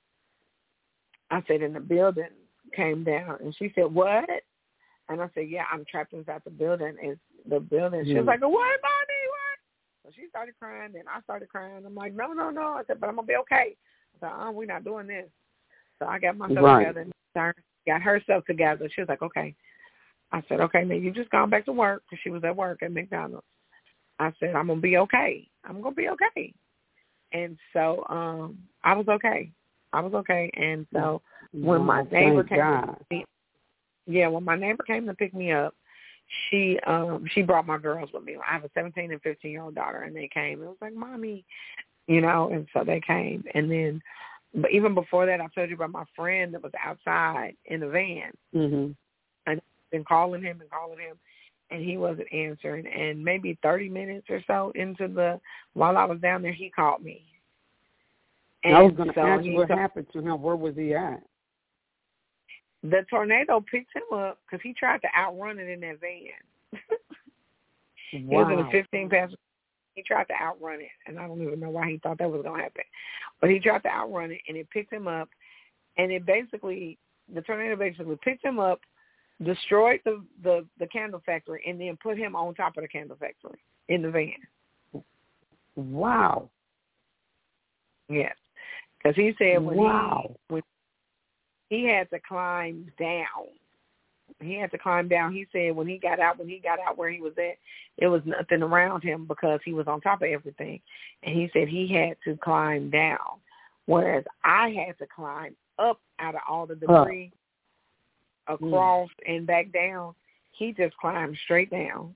I said, and the building came down. And she said, what? And I said, yeah, I'm trapped inside the building. It's the building. She was like, what, Bonnie, what? So she started crying, and I started crying. I'm like, no, no, no. I said, but I'm going to be okay. I said, oh, we're not doing this. So I got myself right. together and got herself together. She was like, okay. I said, okay, now you just gone back to work because she was at work at McDonald's. I said, I'm going to be okay. I'm going to be okay. And so um, I was okay. I was okay. And so when oh, my neighbor came God. to me, yeah, when my neighbor came to pick me up, she um she brought my girls with me. I have a seventeen and fifteen year old daughter, and they came. It was like, Mommy, you know, and so they came. And then, but even before that, I told you about my friend that was outside in the van. Mm-hmm. And I've been calling him and calling him, and he wasn't answering. And maybe thirty minutes or so into the, while I was down there, he called me. And I was going to so ask you what so, happened to him. Where was he at? The tornado picked him up because he tried to outrun it in that van. Wow. He was in a fifteen passenger. He tried to outrun it, and I don't even know why he thought that was going to happen. But he tried to outrun it, and it picked him up, and it basically, the tornado basically picked him up, destroyed the, the, the candle factory, and then put him on top of the candle factory in the van. Wow. Yes. Because he said when, wow. he, when he had to climb down, he had to climb down. He said when he got out, when he got out where he was at, there was nothing around him because he was on top of everything. And he said he had to climb down, whereas I had to climb up out of all the debris, uh. across mm. and back down. He just climbed straight down.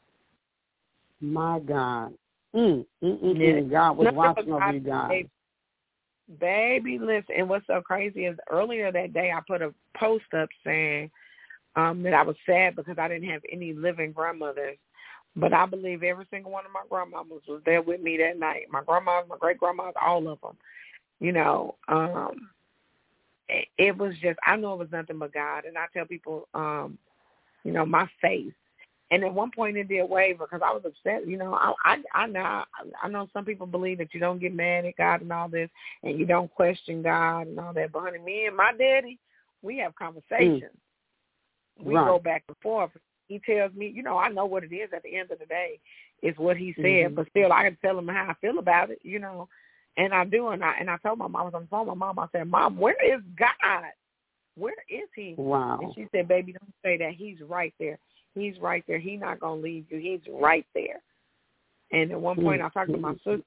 My God. Mm, mm, mm, yeah. mm. God was no, watching over I, you guys. Baby, baby, listen, and what's so crazy is earlier that day I put a post up saying um, that I was sad because I didn't have any living grandmothers. But I believe every single one of my grandmamas was there with me that night. My grandmas, my great-grandmas, all of them. You know, um, it, it was just, I know it was nothing but God. And I tell people, um, you know, my faith. And at one point it did waver because I was upset. You know, I, I I know I know some people believe that you don't get mad at God and all this, and you don't question God and all that. But honey, me and my daddy, we have conversations. Mm. We right. go back and forth. He tells me, you know, I know what it is at the end of the day is what he said, mm-hmm. but still I can tell him how I feel about it, you know. And I do, and I and I told my mom, I was on the phone with my mom, I said, Mom, where is God? Where is he? Wow. And she said, baby, don't say that. He's right there. He's right there. He's not going to leave you. He's right there. And at one point, I talked to my sister.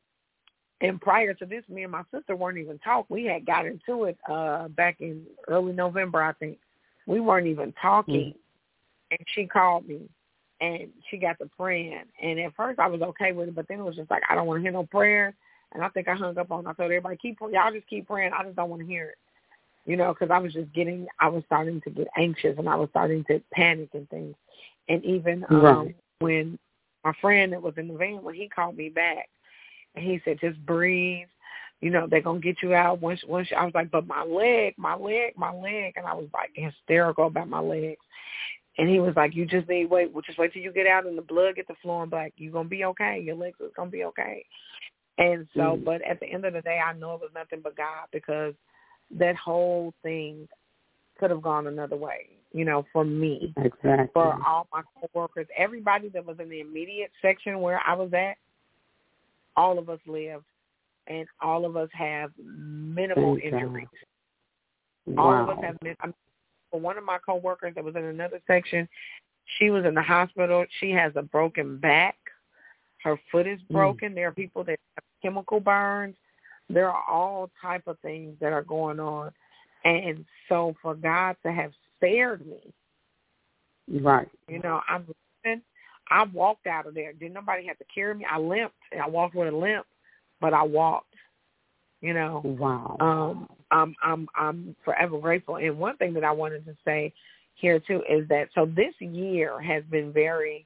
And prior to this, me and my sister weren't even talking. We had got into it uh, back in early November, I think. We weren't even talking. Mm-hmm. And she called me, and she got to praying. And at first, I was okay with it, but then it was just like, I don't want to hear no prayers. And I think I hung up on it. I told everybody, keep y'all just keep praying. I just don't want to hear it. You know, because I was just getting, I was starting to get anxious, and I was starting to panic and things. And even um, right. when my friend that was in the van, when he called me back, and he said, just breathe. You know, they're going to get you out. Once, once I was like, but my leg, my leg, my leg. And I was like hysterical about my legs. And he was like, you just need, wait, well, just wait till you get out and the blood get to flowing back. You're going to be okay. Your legs are going to be okay. And so, mm. but at the end of the day, I know it was nothing but God, because that whole thing could have gone another way, you know, for me. Exactly. For all my coworkers, everybody that was in the immediate section where I was at, all of us lived, and all of us have minimal Thank injuries. God. All Wow. of us have, I mean, for one of my coworkers that was in another section, she was in the hospital. She has a broken back. Her foot is broken. Mm. There are people that have chemical burns. There are all type of things that are going on. And so for God to have spared me, right? You know, I'm I walked out of there. Didn't nobody have to carry me. I limped. I walked with a limp, but I walked. You know. Wow. Um, I'm I'm I'm forever grateful. And one thing that I wanted to say here too is that so this year has been very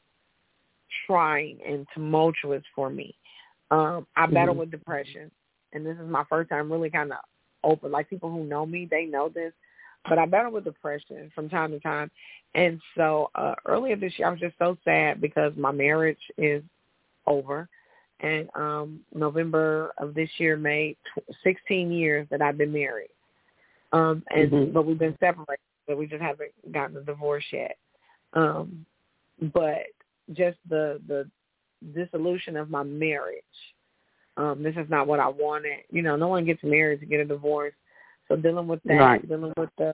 trying and tumultuous for me. Um, I battle mm-hmm. with depression, and this is my first time really kind of open. Like, people who know me, they know this, but I battle with depression from time to time. And so uh, earlier this year, I was just so sad because my marriage is over, and um, November of this year made sixteen years that I've been married. Um, and mm-hmm. but we've been separated, but we just haven't gotten a divorce yet. Um, but just the the dissolution of my marriage. Um, this is not what I wanted. You know, no one gets married to get a divorce. So dealing with that, right. dealing with the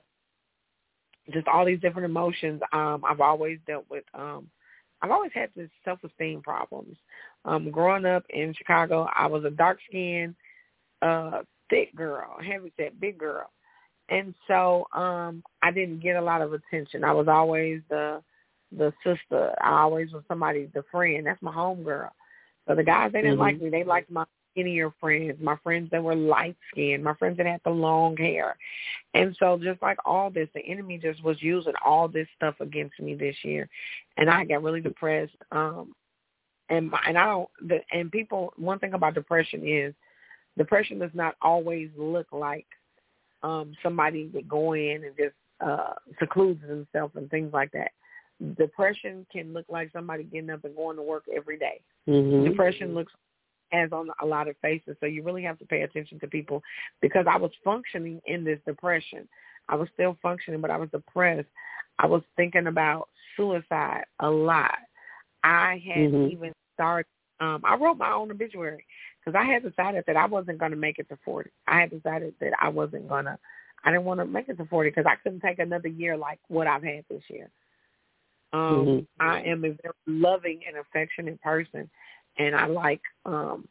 just all these different emotions, um, I've always dealt with. Um, I've always had this self-esteem problems. Um, growing up in Chicago, I was a dark-skinned, uh, thick girl, heavy-set, big girl. And so um, I didn't get a lot of attention. I was always the the sister. I always was somebody, the friend. That's my homegirl. So the guys, they didn't mm-hmm. like me. They liked my skinnier friends, my friends that were light-skinned, my friends that had the long hair. And so just like all this, the enemy just was using all this stuff against me this year. And I got really depressed. Um, and my, and I don't, the, and people, one thing about depression is depression does not always look like um, somebody that go in and just uh, secludes themselves and things like that. Depression can look like somebody getting up and going to work every day. Mm-hmm. Depression looks as on a lot of faces, so you really have to pay attention to people, because I was functioning in this depression. I was still functioning, but I was depressed. I was thinking about suicide a lot. I had mm-hmm. even started, um, I wrote my own obituary because I had decided that I wasn't going to make it to forty. I had decided that I wasn't going to, I didn't want to make it to forty because I couldn't take another year like what I've had this year. Um, mm-hmm. I am a very loving and affectionate person, and I like um,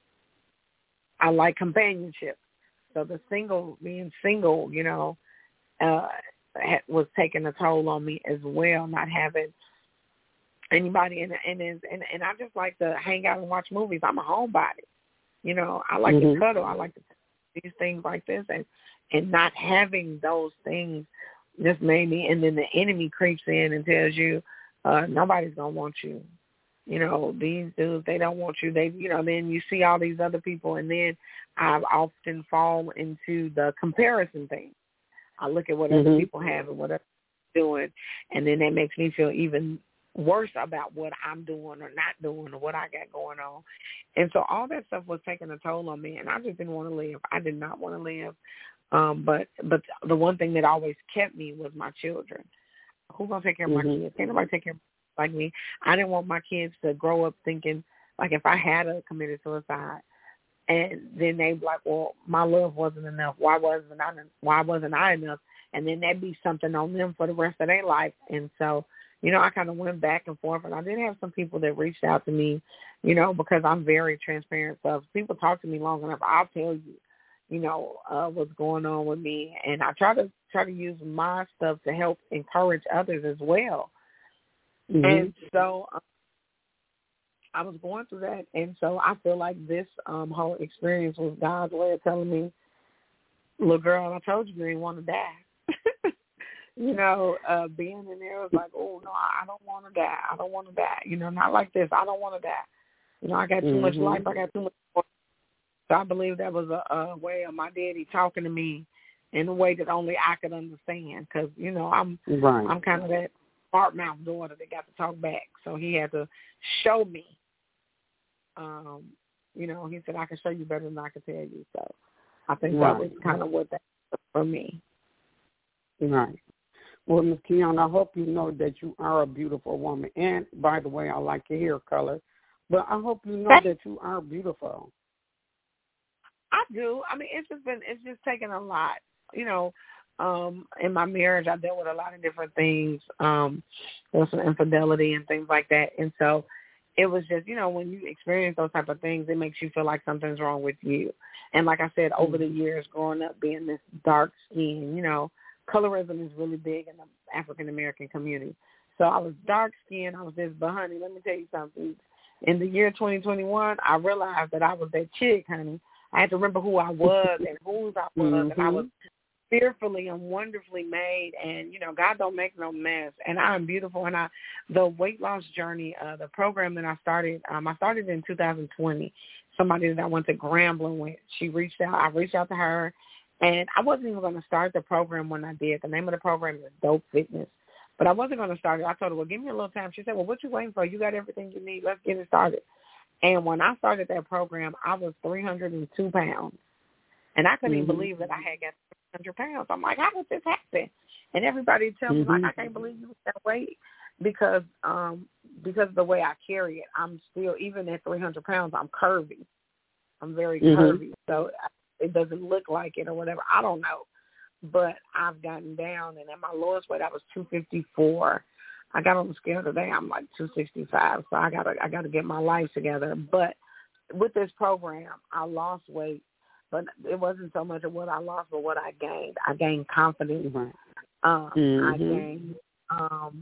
I like companionship. So the single, being single, you know, uh, was taking a toll on me as well. Not having anybody, and and and and I just like to hang out and watch movies. I'm a homebody, you know. I like mm-hmm. to cuddle. I like to do these things like this, and and not having those things just made me, and then the enemy creeps in and tells you, uh, nobody's going to want you. You know, these dudes, they don't want you. They, you know, then you see all these other people, and then I often fall into the comparison thing. I look at what mm-hmm. other people have and what they're doing, and then that makes me feel even worse about what I'm doing or not doing or what I got going on. And so all that stuff was taking a toll on me, and I just didn't want to live. I did not want to live. Um, but but the one thing that always kept me was my children. Who's going to take care of my mm-hmm. kids? Can't nobody take care of like me. I didn't want my kids to grow up thinking, like, if I had a committed suicide, And then they be like, well, my love wasn't enough. Why wasn't I, why wasn't I enough? And then that'd be something on them for the rest of their life. And so, you know, I kind of went back and forth. And I did have some people that reached out to me, you know, because I'm very transparent. So if people talk to me long enough, I'll tell you, you know, uh, what's going on with me. And I try to try to use my stuff to help encourage others as well. Mm-hmm. And so um, I was going through that. And so I feel like this um, whole experience was God's way of telling me, little girl, I told you you didn't want to die. you know, uh, being in there was like, oh, no, I don't want to die. I don't want to die. You know, not like this. I don't want to die. You know, I got too mm-hmm. much life. I got too much life. So I believe that was a, a way of my daddy talking to me in a way that only I could understand because, you know, I'm right. I'm kind of that smart mouth daughter that got to talk back. So he had to show me. Um, you know, he said, I can show you better than I can tell you. So I think right. that was kind of what that was for me. Right. Well, Miz Kiana, I hope you know that you are a beautiful woman. And, by the way, I like your hair color. But I hope you know that you are beautiful. I do. I mean, it's just been, it's just taken a lot. You know, um, in my marriage, I dealt with a lot of different things. Um, there was some infidelity and things like that. And so it was just, you know, when you experience those type of things, it makes you feel like something's wrong with you. And like I said, over the years, growing up being this dark skin, you know, colorism is really big in the African-American community. So I was dark skinned. I was this, but honey, let me tell you something. In the year twenty twenty-one, I realized that I was that chick, honey. I had to remember who I was and whose I was, mm-hmm. and I was fearfully and wonderfully made. And, you know, God don't make no mess. And I'm beautiful. And I, the weight loss journey, uh, the program that I started, um, I started in two thousand twenty. Somebody that I went to Grambling with, she reached out. I reached out to her. And I wasn't even going to start the program when I did. The name of the program is Dope Fitness. But I wasn't going to start it. I told her, well, give me a little time. She said, well, what you waiting for? You got everything you need. Let's get it started. And when I started that program, I was three hundred two pounds. And I couldn't mm-hmm. even believe that I had got three hundred pounds. I'm like, how did this happen? And everybody tell me, mm-hmm. like, I can't believe you was that weight because um, because of the way I carry it. I'm still, even at three hundred pounds, I'm curvy. I'm very mm-hmm. curvy. So it doesn't look like it or whatever. I don't know. But I've gotten down, and at my lowest weight, I was two fifty-four. I got on the scale today, I'm like two sixty-five, so I gotta I gotta get my life together. But with this program, I lost weight, but it wasn't so much of what I lost, but what I gained. I gained confidence. Mm-hmm. Um, mm-hmm. I gained. Um,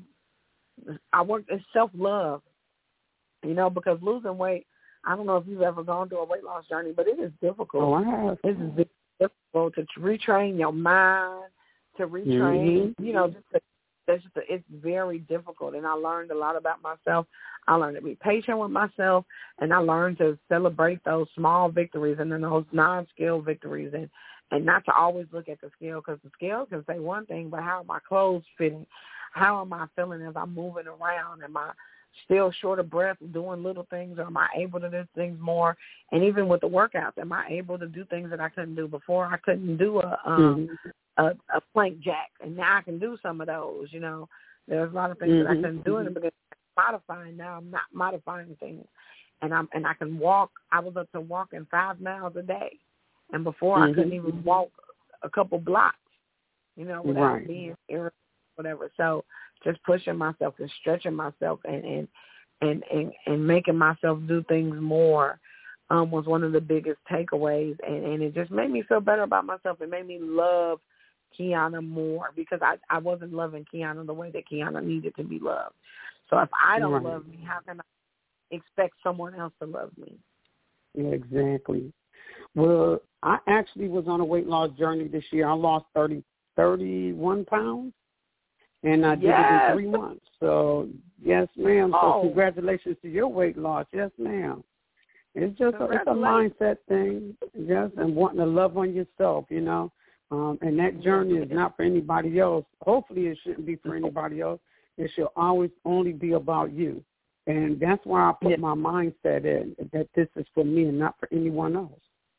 I worked in self love, you know, because losing weight. I don't know if you've ever gone through a weight loss journey, but it is difficult. Oh, I have. It is difficult to retrain your mind, to retrain, mm-hmm. you know, just to It's, just, it's very difficult, and I learned a lot about myself. I learned to be patient with myself, and I learned to celebrate those small victories and then those non-scale victories, and, and not to always look at the scale, because the scale can say one thing, but how are my clothes fitting? How am I feeling as I'm moving around? Am I still short of breath doing little things, or am I able to do things more? And even with the workouts, am I able to do things that I couldn't do before? I couldn't do a um, mm-hmm. A, a plank jack, and now I can do some of those, you know. There's a lot of things mm-hmm. that I couldn't do in the beginning. Modifying now, I'm not modifying things. And I'm and I can walk. I was up to walking five miles a day. And before mm-hmm. I couldn't even walk a couple blocks, you know, without right. being irritable, whatever. So just pushing myself and stretching myself and and, and, and, and making myself do things more um, was one of the biggest takeaways. And, and it just made me feel better about myself. It made me love Kiana more, because I, I wasn't loving Kiana the way that Kiana needed to be loved. So if I don't right. love me, how can I expect someone else to love me? Yeah, exactly. Well, I actually was on a weight loss journey this year. I lost thirty, thirty-one pounds, and I did yes. it in three months. So, yes, ma'am. Oh. So congratulations to your weight loss. Yes, ma'am. It's just a, it's a mindset thing, yes, and wanting to love on yourself, you know. Um, and that journey is not for anybody else. Hopefully it shouldn't be for anybody else. It should always only be about you. And that's why I put yeah. my mindset in, that this is for me and not for anyone else.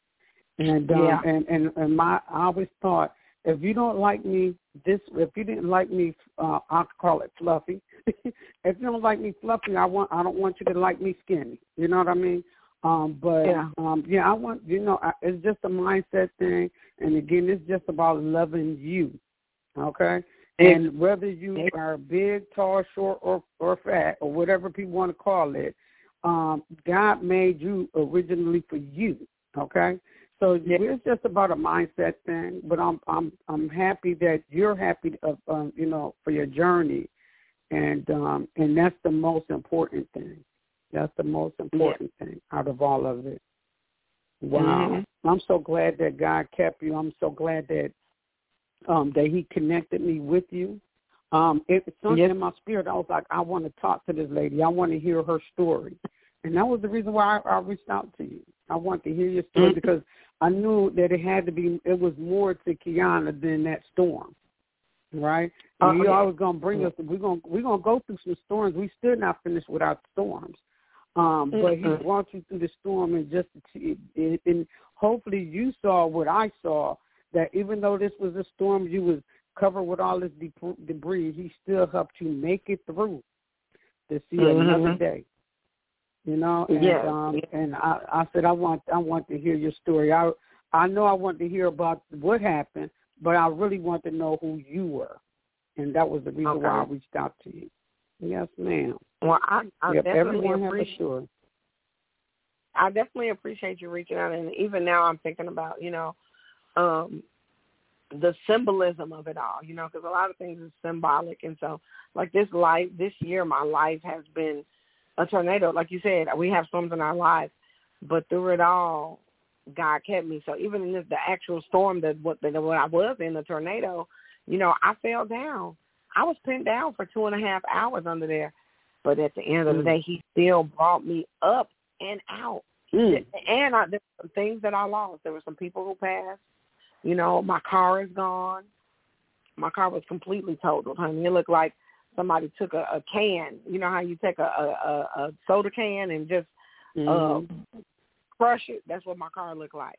And um, yeah. and, and, and my I always thought, if you don't like me, this if you didn't like me, uh, I'll call it fluffy. If you don't like me fluffy, I want I don't want you to like me skinny. You know what I mean? Um, but, yeah. Um, yeah, I want, you know, I, it's just a mindset thing. And, again, it's just about loving you, okay? And whether you are big, tall, short, or, or fat, or whatever people want to call it, um, God made you originally for you, okay? So yeah. It's just about a mindset thing. But I'm I'm I'm happy that you're happy, of, um, you know, for your journey, and um, and that's the most important thing. That's the most important yeah. thing out of all of it. Wow, mm-hmm. I'm so glad that God kept you. I'm so glad that. Um, that he connected me with you. Um, it, it's something yes. in my spirit. I was like, I want to talk to this lady. I want to hear her story. And that was the reason why I, I reached out to you. I wanted to hear your story mm-hmm. because I knew that it had to be, it was more to Kiana than that storm, right? And oh, you yeah. always going to bring mm-hmm. us, we're going we're gonna go through some storms. We still not finished without storms. Um, mm-hmm. But he brought you through the storm, and just and, and hopefully you saw what I saw, that even though this was a storm, you was covered with all this de- debris, he still helped you make it through to see mm-hmm. another day. You know, and yeah. um, and I, I said I want I want to hear your story. I I know I want to hear about what happened, but I really want to know who you were, and that was the reason okay. why I reached out to you. Yes, ma'am. Well, I, I yep, definitely everyone appreciate. Has a story. I definitely appreciate you reaching out, and even now I'm thinking about you know. Um, the symbolism of it all, you know, because a lot of things is symbolic. And so, like this life, this year, my life has been a tornado. Like you said, we have storms in our lives, but through it all, God kept me. So even in this, the actual storm that what, that what I was in, the tornado, you know, I fell down. I was pinned down for two and a half hours under there. But at the end of the day, he still brought me up and out. Mm. And I, there were some things that I lost. There were some people who passed. You know, my car is gone. My car was completely totaled, honey. It looked like somebody took a, a can. You know how you take a, a, a soda can and just mm. uh, crush it? That's what my car looked like.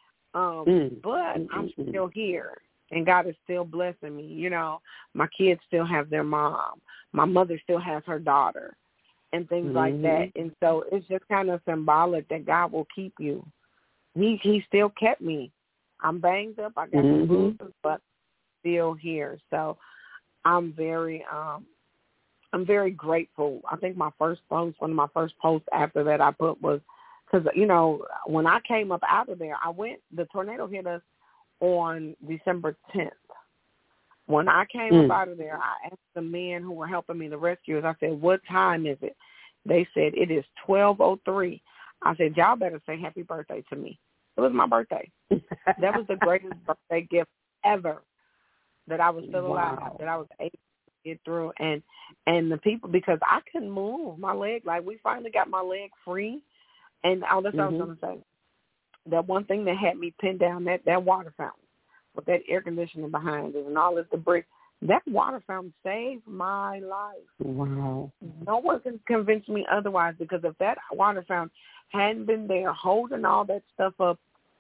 Um, mm. But I'm still here, and God is still blessing me. You know, my kids still have their mom. My mother still has her daughter and things mm-hmm. like that. And so it's just kind of symbolic that God will keep you. He He still kept me. I'm banged up. I got mm-hmm. some bruises, but still here. So I'm very, um, I'm very grateful. I think my first post, one of my first posts after that I put was, because, you know, when I came up out of there, I went, the tornado hit us on December tenth. When I came mm. up out of there, I asked the men who were helping me, the rescuers, I said, what time is it? They said, it is twelve oh three. I said, y'all better say happy birthday to me. It was my birthday. That was the greatest birthday gift ever, that I was still alive, wow. that I was able to get through. And and the people, because I couldn't move my leg, like we finally got my leg free. And all that's mm-hmm. what I was going to say. That one thing that had me pinned down, that, that water fountain with that air conditioning behind it and all this debris, that water fountain saved my life. Wow. No one can convince me otherwise, because if that water fountain hadn't been there holding all that stuff up,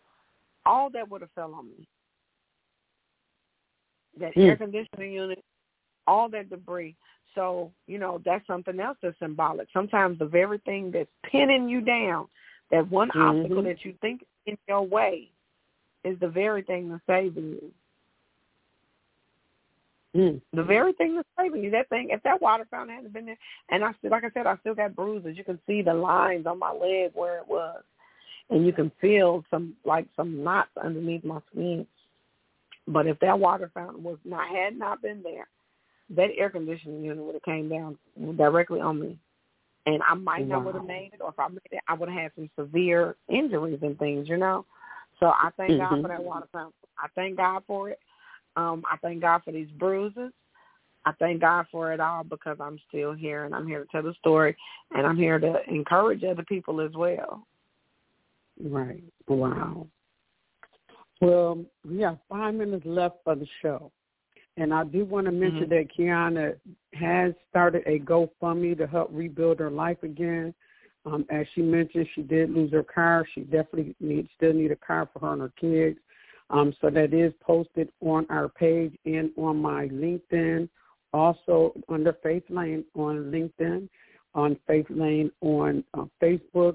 all that would have fell on me. That mm. air conditioning unit, all that debris. So, you know, that's something else that's symbolic. Sometimes the very thing that's pinning you down, that one mm-hmm. obstacle that you think is in your way, is the very thing that's saving you. Mm. The very thing that's saving you, that thing, if that water fountain hadn't been there, and I still, like I said, I still got bruises. You can see the lines on my leg where it was, and you can feel some, like some knots underneath my skin. But if that water fountain was not, had not been there, that air conditioning unit would have came down directly on me. And I might wow. not would have made it, or if I made it, I would have had some severe injuries and things, you know. So I thank mm-hmm. God for that water fountain. I thank God for it. Um, I thank God for these bruises. I thank God for it all, because I'm still here, and I'm here to tell the story, and I'm here to encourage other people as well. Right. Wow. Well, we have five minutes left for the show. And I do want to mention mm-hmm. that Kiana has started a GoFundMe to help rebuild her life again. Um, as she mentioned, she did lose her car. She definitely need, still need a car for her and her kids. Um, so that is posted on our page and on my LinkedIn, also under Faith Lane on LinkedIn, on Faith Lane on uh, Facebook,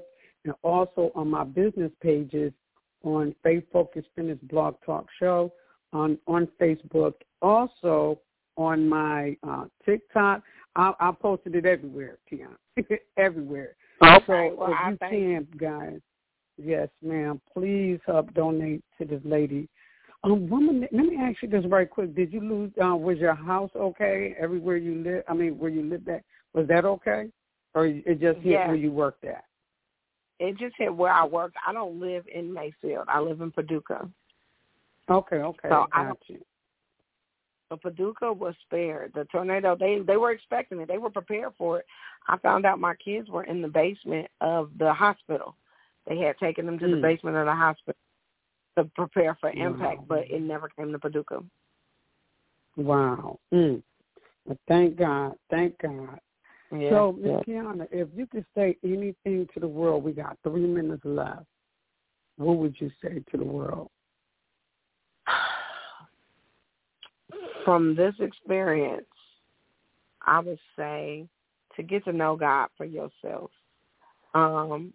and also on my business pages on Faith Focus Fitness Blog Talk Show, on, on Facebook, also on my uh, TikTok. I, I posted it everywhere, Tiana, everywhere. Okay, so well, if I you thank can, guys, yes, ma'am, please help donate to this lady. Um, woman, let me ask you this very quick. Did you lose, uh, was your house okay everywhere you live? I mean, where you lived at, was that okay? Or it just hit yeah. where you worked at? It just hit where I worked. I don't live in Mayfield. I live in Paducah. Okay, okay, so I I got you. But Paducah was spared. The tornado, they they were expecting it. They were prepared for it. I found out my kids were in the basement of the hospital. They had taken them to mm. the basement of the hospital to prepare for impact, wow. but it never came to Paducah. Wow. Mm. Well, thank God. Thank God. Yeah, so, Miz yeah. Kiana, if you could say anything to the world, we got three minutes left. What would you say to the world? From this experience, I would say to get to know God for yourself. Um,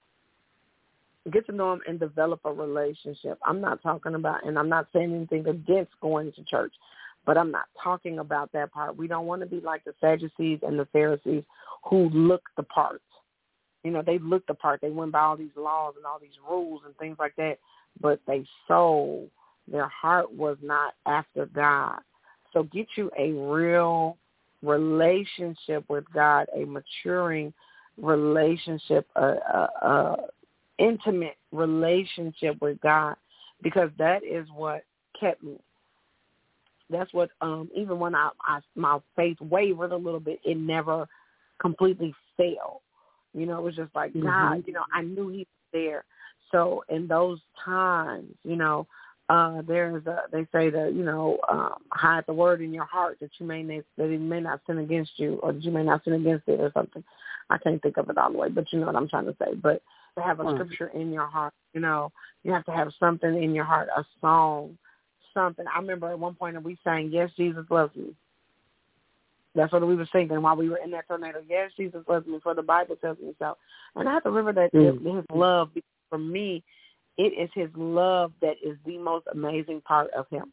get to know him and develop a relationship. I'm not talking about, and I'm not saying anything against going to church, but I'm not talking about that part. We don't want to be like the Sadducees and the Pharisees who look the part. You know, they looked the part. They went by all these laws and all these rules and things like that, but they soul, their heart was not after God. So get you a real relationship with God, a maturing relationship, a, a, a intimate relationship with God, because that is what kept me. That's what, um, even when I, I my faith wavered a little bit, it never completely failed. You know, it was just like, mm-hmm. God, you know, I knew he was there. So in those times, you know, uh, there's a, they say that, you know, um, hide the word in your heart that you may not, that it may not sin against you, or that you may not sin against it or something. I can't think of it all the way, but you know what I'm trying to say. But to have a mm-hmm. scripture in your heart, you know, you have to have something in your heart, a song, something. I remember at one point we sang, Yes, Jesus Loves Me. That's what we were singing while we were in that tornado. Yes, Jesus loves me, for the Bible tells me so. And I have to remember that mm-hmm. his love, for me, it is his love that is the most amazing part of him.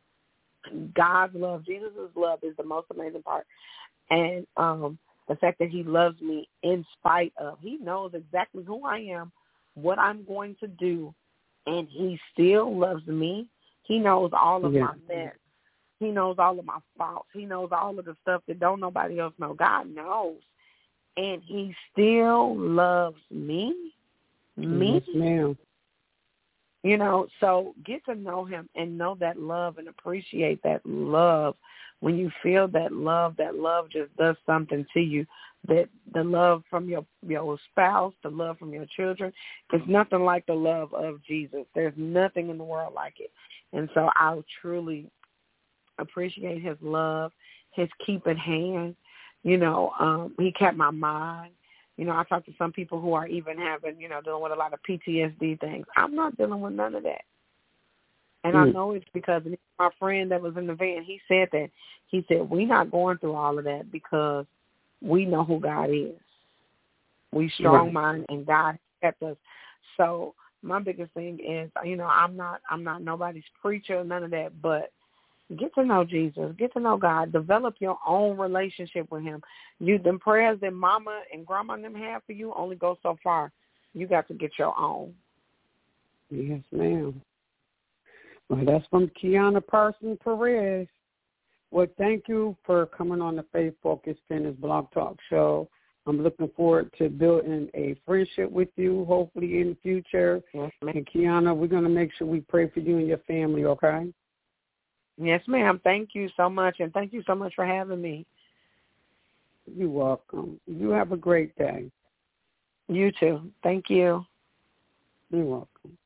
God's love, Jesus' love is the most amazing part. And um, the fact that he loves me in spite of, he knows exactly who I am, what I'm going to do, and he still loves me. He knows all of yeah. my mess. He knows all of my faults. He knows all of the stuff that don't nobody else know. God knows. And he still loves me. Me. Yes, ma'am. You know, so get to know him and know that love and appreciate that love. When you feel that love, that love just does something to you. That the love from your, your spouse, the love from your children, is nothing like the love of Jesus. There's nothing in the world like it. And so I truly appreciate his love, his keeping hand. You know, um, he kept my mind. You know, I talk to some people who are even having, you know, dealing with a lot of P T S D things. I'm not dealing with none of that. And mm. I know it's because my friend that was in the van, he said that. He said, we're not going through all of that because we know who God is. We strong mind, and God kept us. So my biggest thing is, you know, I'm not I'm not nobody's preacher, none of that, but get to know Jesus. Get to know God. Develop your own relationship with him. You, them prayers that mama and grandma and them have for you only go so far. You got to get your own. Yes, ma'am. Well, that's from Kiana Parson Perez. Well, thank you for coming on the Faith Focus Fitness Blog Talk Show. I'm looking forward to building a friendship with you, hopefully in the future. Yes, ma'am. And Kiana, we're going to make sure we pray for you and your family, okay? Yes, ma'am. Thank you so much, and thank you so much for having me. You're welcome. You have a great day. You too. Thank you. You're welcome.